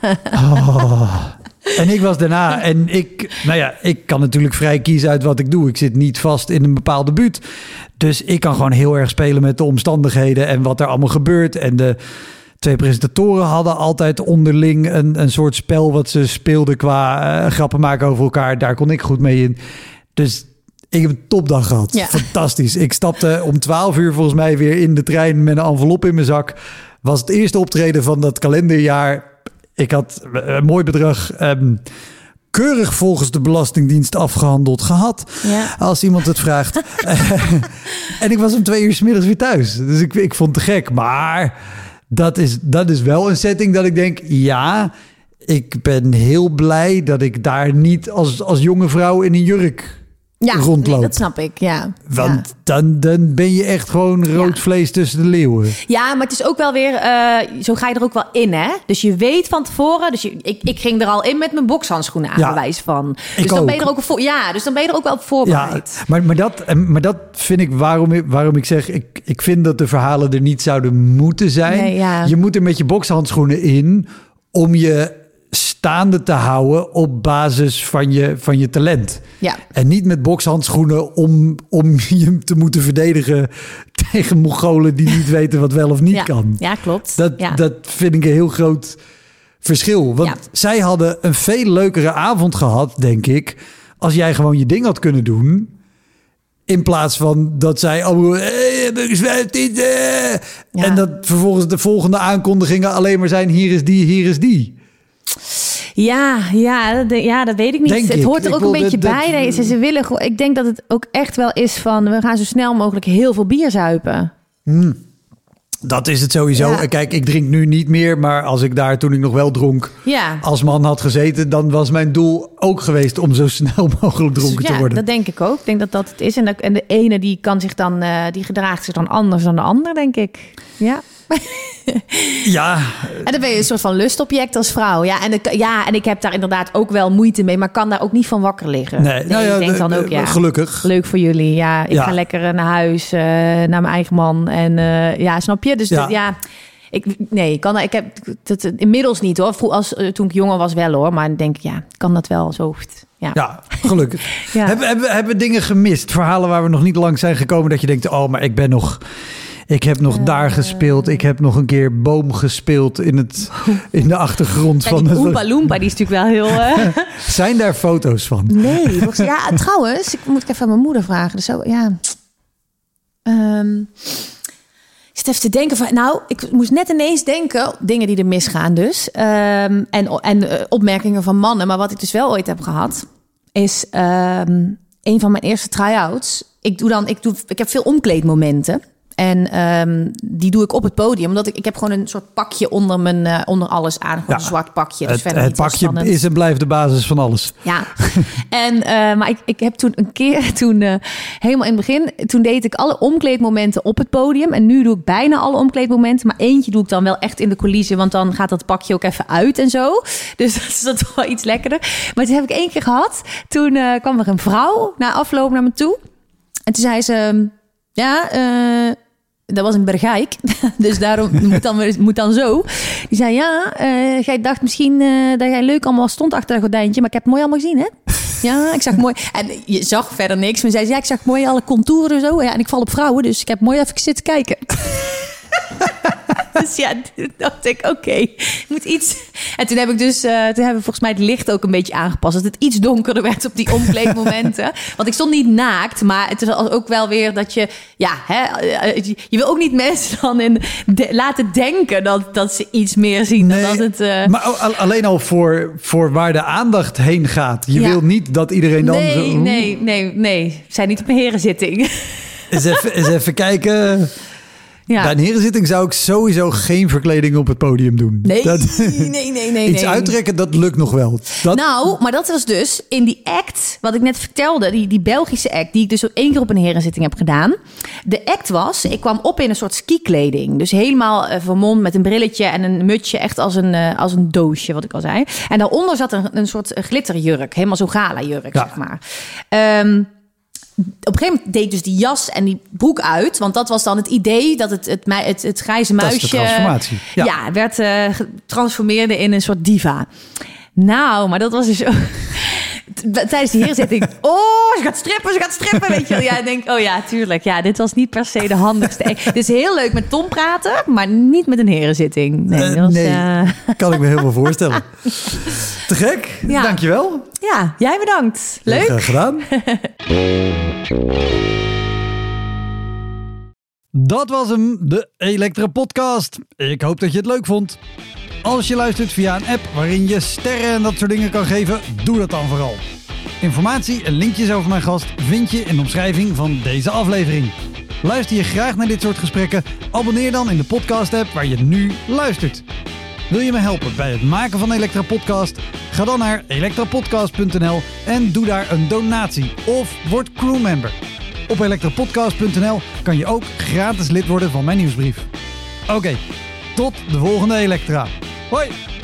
En ik was daarna, en ik kan natuurlijk vrij kiezen uit wat ik doe. Ik zit niet vast in een bepaalde buurt. Dus ik kan gewoon heel erg spelen met de omstandigheden en wat er allemaal gebeurt. En de 2 presentatoren hadden altijd onderling een soort spel wat ze speelden qua grappen maken over elkaar. Daar kon ik goed mee in. Dus ik heb een topdag gehad. Ja. Fantastisch. Ik stapte om 12 uur volgens mij weer in de trein met een envelop in mijn zak. Was het eerste optreden van dat kalenderjaar. Ik had een mooi bedrag keurig volgens de Belastingdienst afgehandeld gehad. Ja. Als iemand het vraagt. En ik was om 2 uur 's middags weer thuis. Dus ik vond het te gek. Maar dat is wel een setting dat ik denk, ja, ik ben heel blij dat ik daar niet als jonge vrouw in een jurk rondloop. Nee, dat snap ik, ja. Want dan ben je echt gewoon rood vlees tussen de leeuwen. Ja, maar het is ook wel weer, zo ga je er ook wel in, hè? Dus je weet van tevoren, dus ik ging er al in met mijn bokshandschoenen aan, bewijs van. Dus dan ben je er ook dus dan ben je er ook wel op voorbereid. Ja, maar dat vind ik waarom ik zeg, ik vind dat de verhalen er niet zouden moeten zijn. Nee, ja. Je moet er met je bokshandschoenen in om je staande te houden op basis van je talent. Ja. En niet met bokshandschoenen om je te moeten verdedigen tegen Mongolen die niet weten wat wel of niet kan. Ja, klopt. Dat vind ik een heel groot verschil. Want zij hadden een veel leukere avond gehad, denk ik, als jij gewoon je ding had kunnen doen. In plaats van dat zij en dat vervolgens de volgende aankondigingen alleen maar zijn, hier is die. Ja, dat weet ik niet. Het hoort er ook een beetje bij. Ze willen, ik denk dat het ook echt wel is van, we gaan zo snel mogelijk heel veel bier zuipen. Dat is het sowieso. Ja. Kijk, ik drink nu niet meer, maar als ik daar toen ik nog wel dronk als man had gezeten, dan was mijn doel ook geweest om zo snel mogelijk dronken te worden. Dat denk ik ook. Ik denk dat het is. En de ene die kan zich dan, die gedraagt zich dan anders dan de ander, denk ik. Ja. Ja. En dan ben je een soort van lustobject als vrouw. Ja, en ik heb daar inderdaad ook wel moeite mee, maar kan daar ook niet van wakker liggen. Nee, ik denk dan ook, gelukkig. Leuk voor jullie. Ja, ik ga lekker naar huis, naar mijn eigen man. En snap je? Dus ik heb het inmiddels niet hoor. Toen ik jonger was wel hoor, maar dan denk ik, kan dat wel zo. Ja, gelukkig. Hebben we dingen gemist? Verhalen waar we nog niet lang zijn gekomen dat je denkt, maar ik heb nog daar gespeeld. Ik heb nog een keer boom gespeeld in de achtergrond. Van die Oompa Loompa, die is natuurlijk wel heel... Zijn daar foto's van? Nee. Trouwens, ik moet even aan mijn moeder vragen. Dus ik zit even te denken van... ik moest net ineens denken... Dingen die er misgaan dus. En opmerkingen van mannen. Maar wat ik dus wel ooit heb gehad... is een van mijn eerste try-outs. Ik heb veel omkleedmomenten... En die doe ik op het podium. Omdat ik heb gewoon een soort pakje onder alles aan. Gewoon een zwart pakje. Dus het pakje is en blijft de basis van alles. Ja. Maar ik heb toen een keer, helemaal in het begin... Toen deed ik alle omkleedmomenten op het podium. En nu doe ik bijna alle omkleedmomenten. Maar eentje doe ik dan wel echt in de coulissen. Want dan gaat dat pakje ook even uit en zo. Dus dat is dat wel iets lekkerder. Maar toen heb ik 1 keer gehad. Toen kwam er een vrouw na afloop naar me toe. En toen zei ze... dat was een Bergijk, dus daarom moet dan zo. Die zei, jij dacht misschien dat jij leuk allemaal stond achter dat gordijntje... maar ik heb het mooi allemaal gezien, hè? Ja, ik zag mooi... En je zag verder niks, maar zei ze, ik zag mooi alle contouren zo. Ja, en ik val op vrouwen, dus ik heb mooi even zitten kijken. Dus toen dacht ik, oké, moet iets... En toen hebben we volgens mij het licht ook een beetje aangepast. Dat het iets donkerder werd op die omkleedmomenten. Want ik stond niet naakt, maar het was ook wel weer dat je... je wil ook niet mensen dan laten denken dat ze iets meer zien. Nee, dan dat het, maar alleen al voor waar de aandacht heen gaat. Je wil niet dat iedereen dan zo... Nee. We zijn niet op een herenzitting. Eens even kijken... Ja. Bij een herenzitting zou ik sowieso geen verkleding op het podium doen. Nee. Iets uittrekken, dat lukt nog wel. Maar dat was dus in die act, wat ik net vertelde, die Belgische act, die ik dus ook 1 keer op een herenzitting heb gedaan. De act was, ik kwam op in een soort skikleding. Dus helemaal vermomd met een brilletje en een mutsje, echt als een doosje, wat ik al zei. En daaronder zat een soort glitterjurk, helemaal zo'n gala jurk, zeg maar. een gegeven moment deed ik dus die jas en die broek uit. Want dat was dan het idee dat het grijze muisje... Dat is de transformatie. Ja, werd getransformeerde in een soort diva. Nou, maar dat was dus zo... Tijdens die herenzitting, ze gaat strippen, weet je wel. Ja, ik denk, tuurlijk. Ja, dit was niet per se de handigste. Het is heel leuk met Tom praten, maar niet met een herenzitting. Nee, kan ik me helemaal voorstellen. Te gek, dankjewel. Ja, jij bedankt. Leuk. Graag gedaan. Dat was hem, de Elektra Podcast. Ik hoop dat je het leuk vond. Als je luistert via een app waarin je sterren en dat soort dingen kan geven, doe dat dan vooral. Informatie en linkjes over mijn gast vind je in de omschrijving van deze aflevering. Luister je graag naar dit soort gesprekken? Abonneer dan in de podcast-app waar je nu luistert. Wil je me helpen bij het maken van Elektra Podcast? Ga dan naar elektrapodcast.nl en doe daar een donatie of word crewmember. Op elektrapodcast.nl kan je ook gratis lid worden van mijn nieuwsbrief. Oké, tot de volgende Elektra. Hoi!